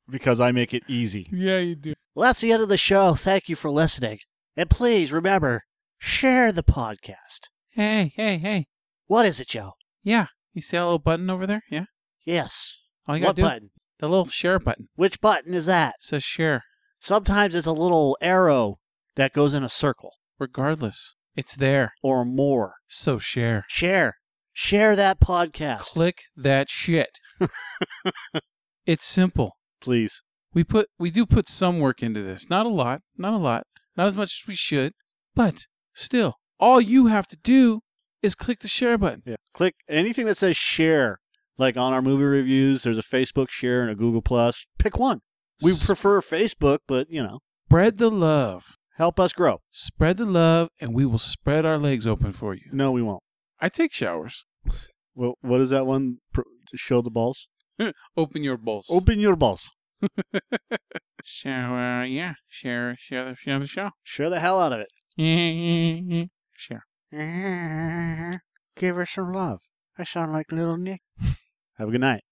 because I make it easy. Yeah, you do. Well, that's the end of the show. Thank you for listening. And please remember, share the podcast. Hey, hey, hey. What is it, Joe? Yeah. You see that little button over there? Yeah. Yes. All you gotta What do, button? the little share button. Which button is that? It says share. Sometimes it's a little arrow that goes in a circle. Regardless, it's there. Or more. So share. Share. Share that podcast. Click that shit. It's simple. Please. We put we do put some work into this. Not a lot. Not a lot. Not as much as we should. But still, all you have to do is click the share button. Yeah. Click anything that says share. Like on our movie reviews, there's a Facebook share and a Google Plus. Pick one. We S- prefer Facebook, but, you know, Spread the love. help us grow. Spread the love, and we will spread our legs open for you. No, we won't. I take showers. Well, what is that one? Pro- show the balls? Open your balls. Open your balls. Share, uh, yeah. Share, share the, share the show. Share the hell out of it. Share. Give her some love. I sound like little Nick. Have a good night.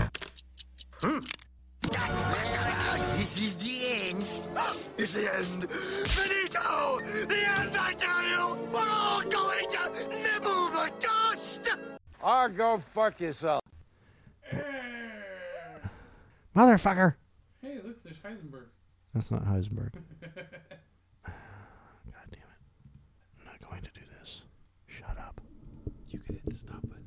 This is the end. It's the end. Finito! The end, I tell you! We're all going to nibble the dust! Or go fuck yourself. Motherfucker. Hey, look, there's Heisenberg. That's not Heisenberg. God damn it. I'm not going to do this. Shut up. You could hit the stop button.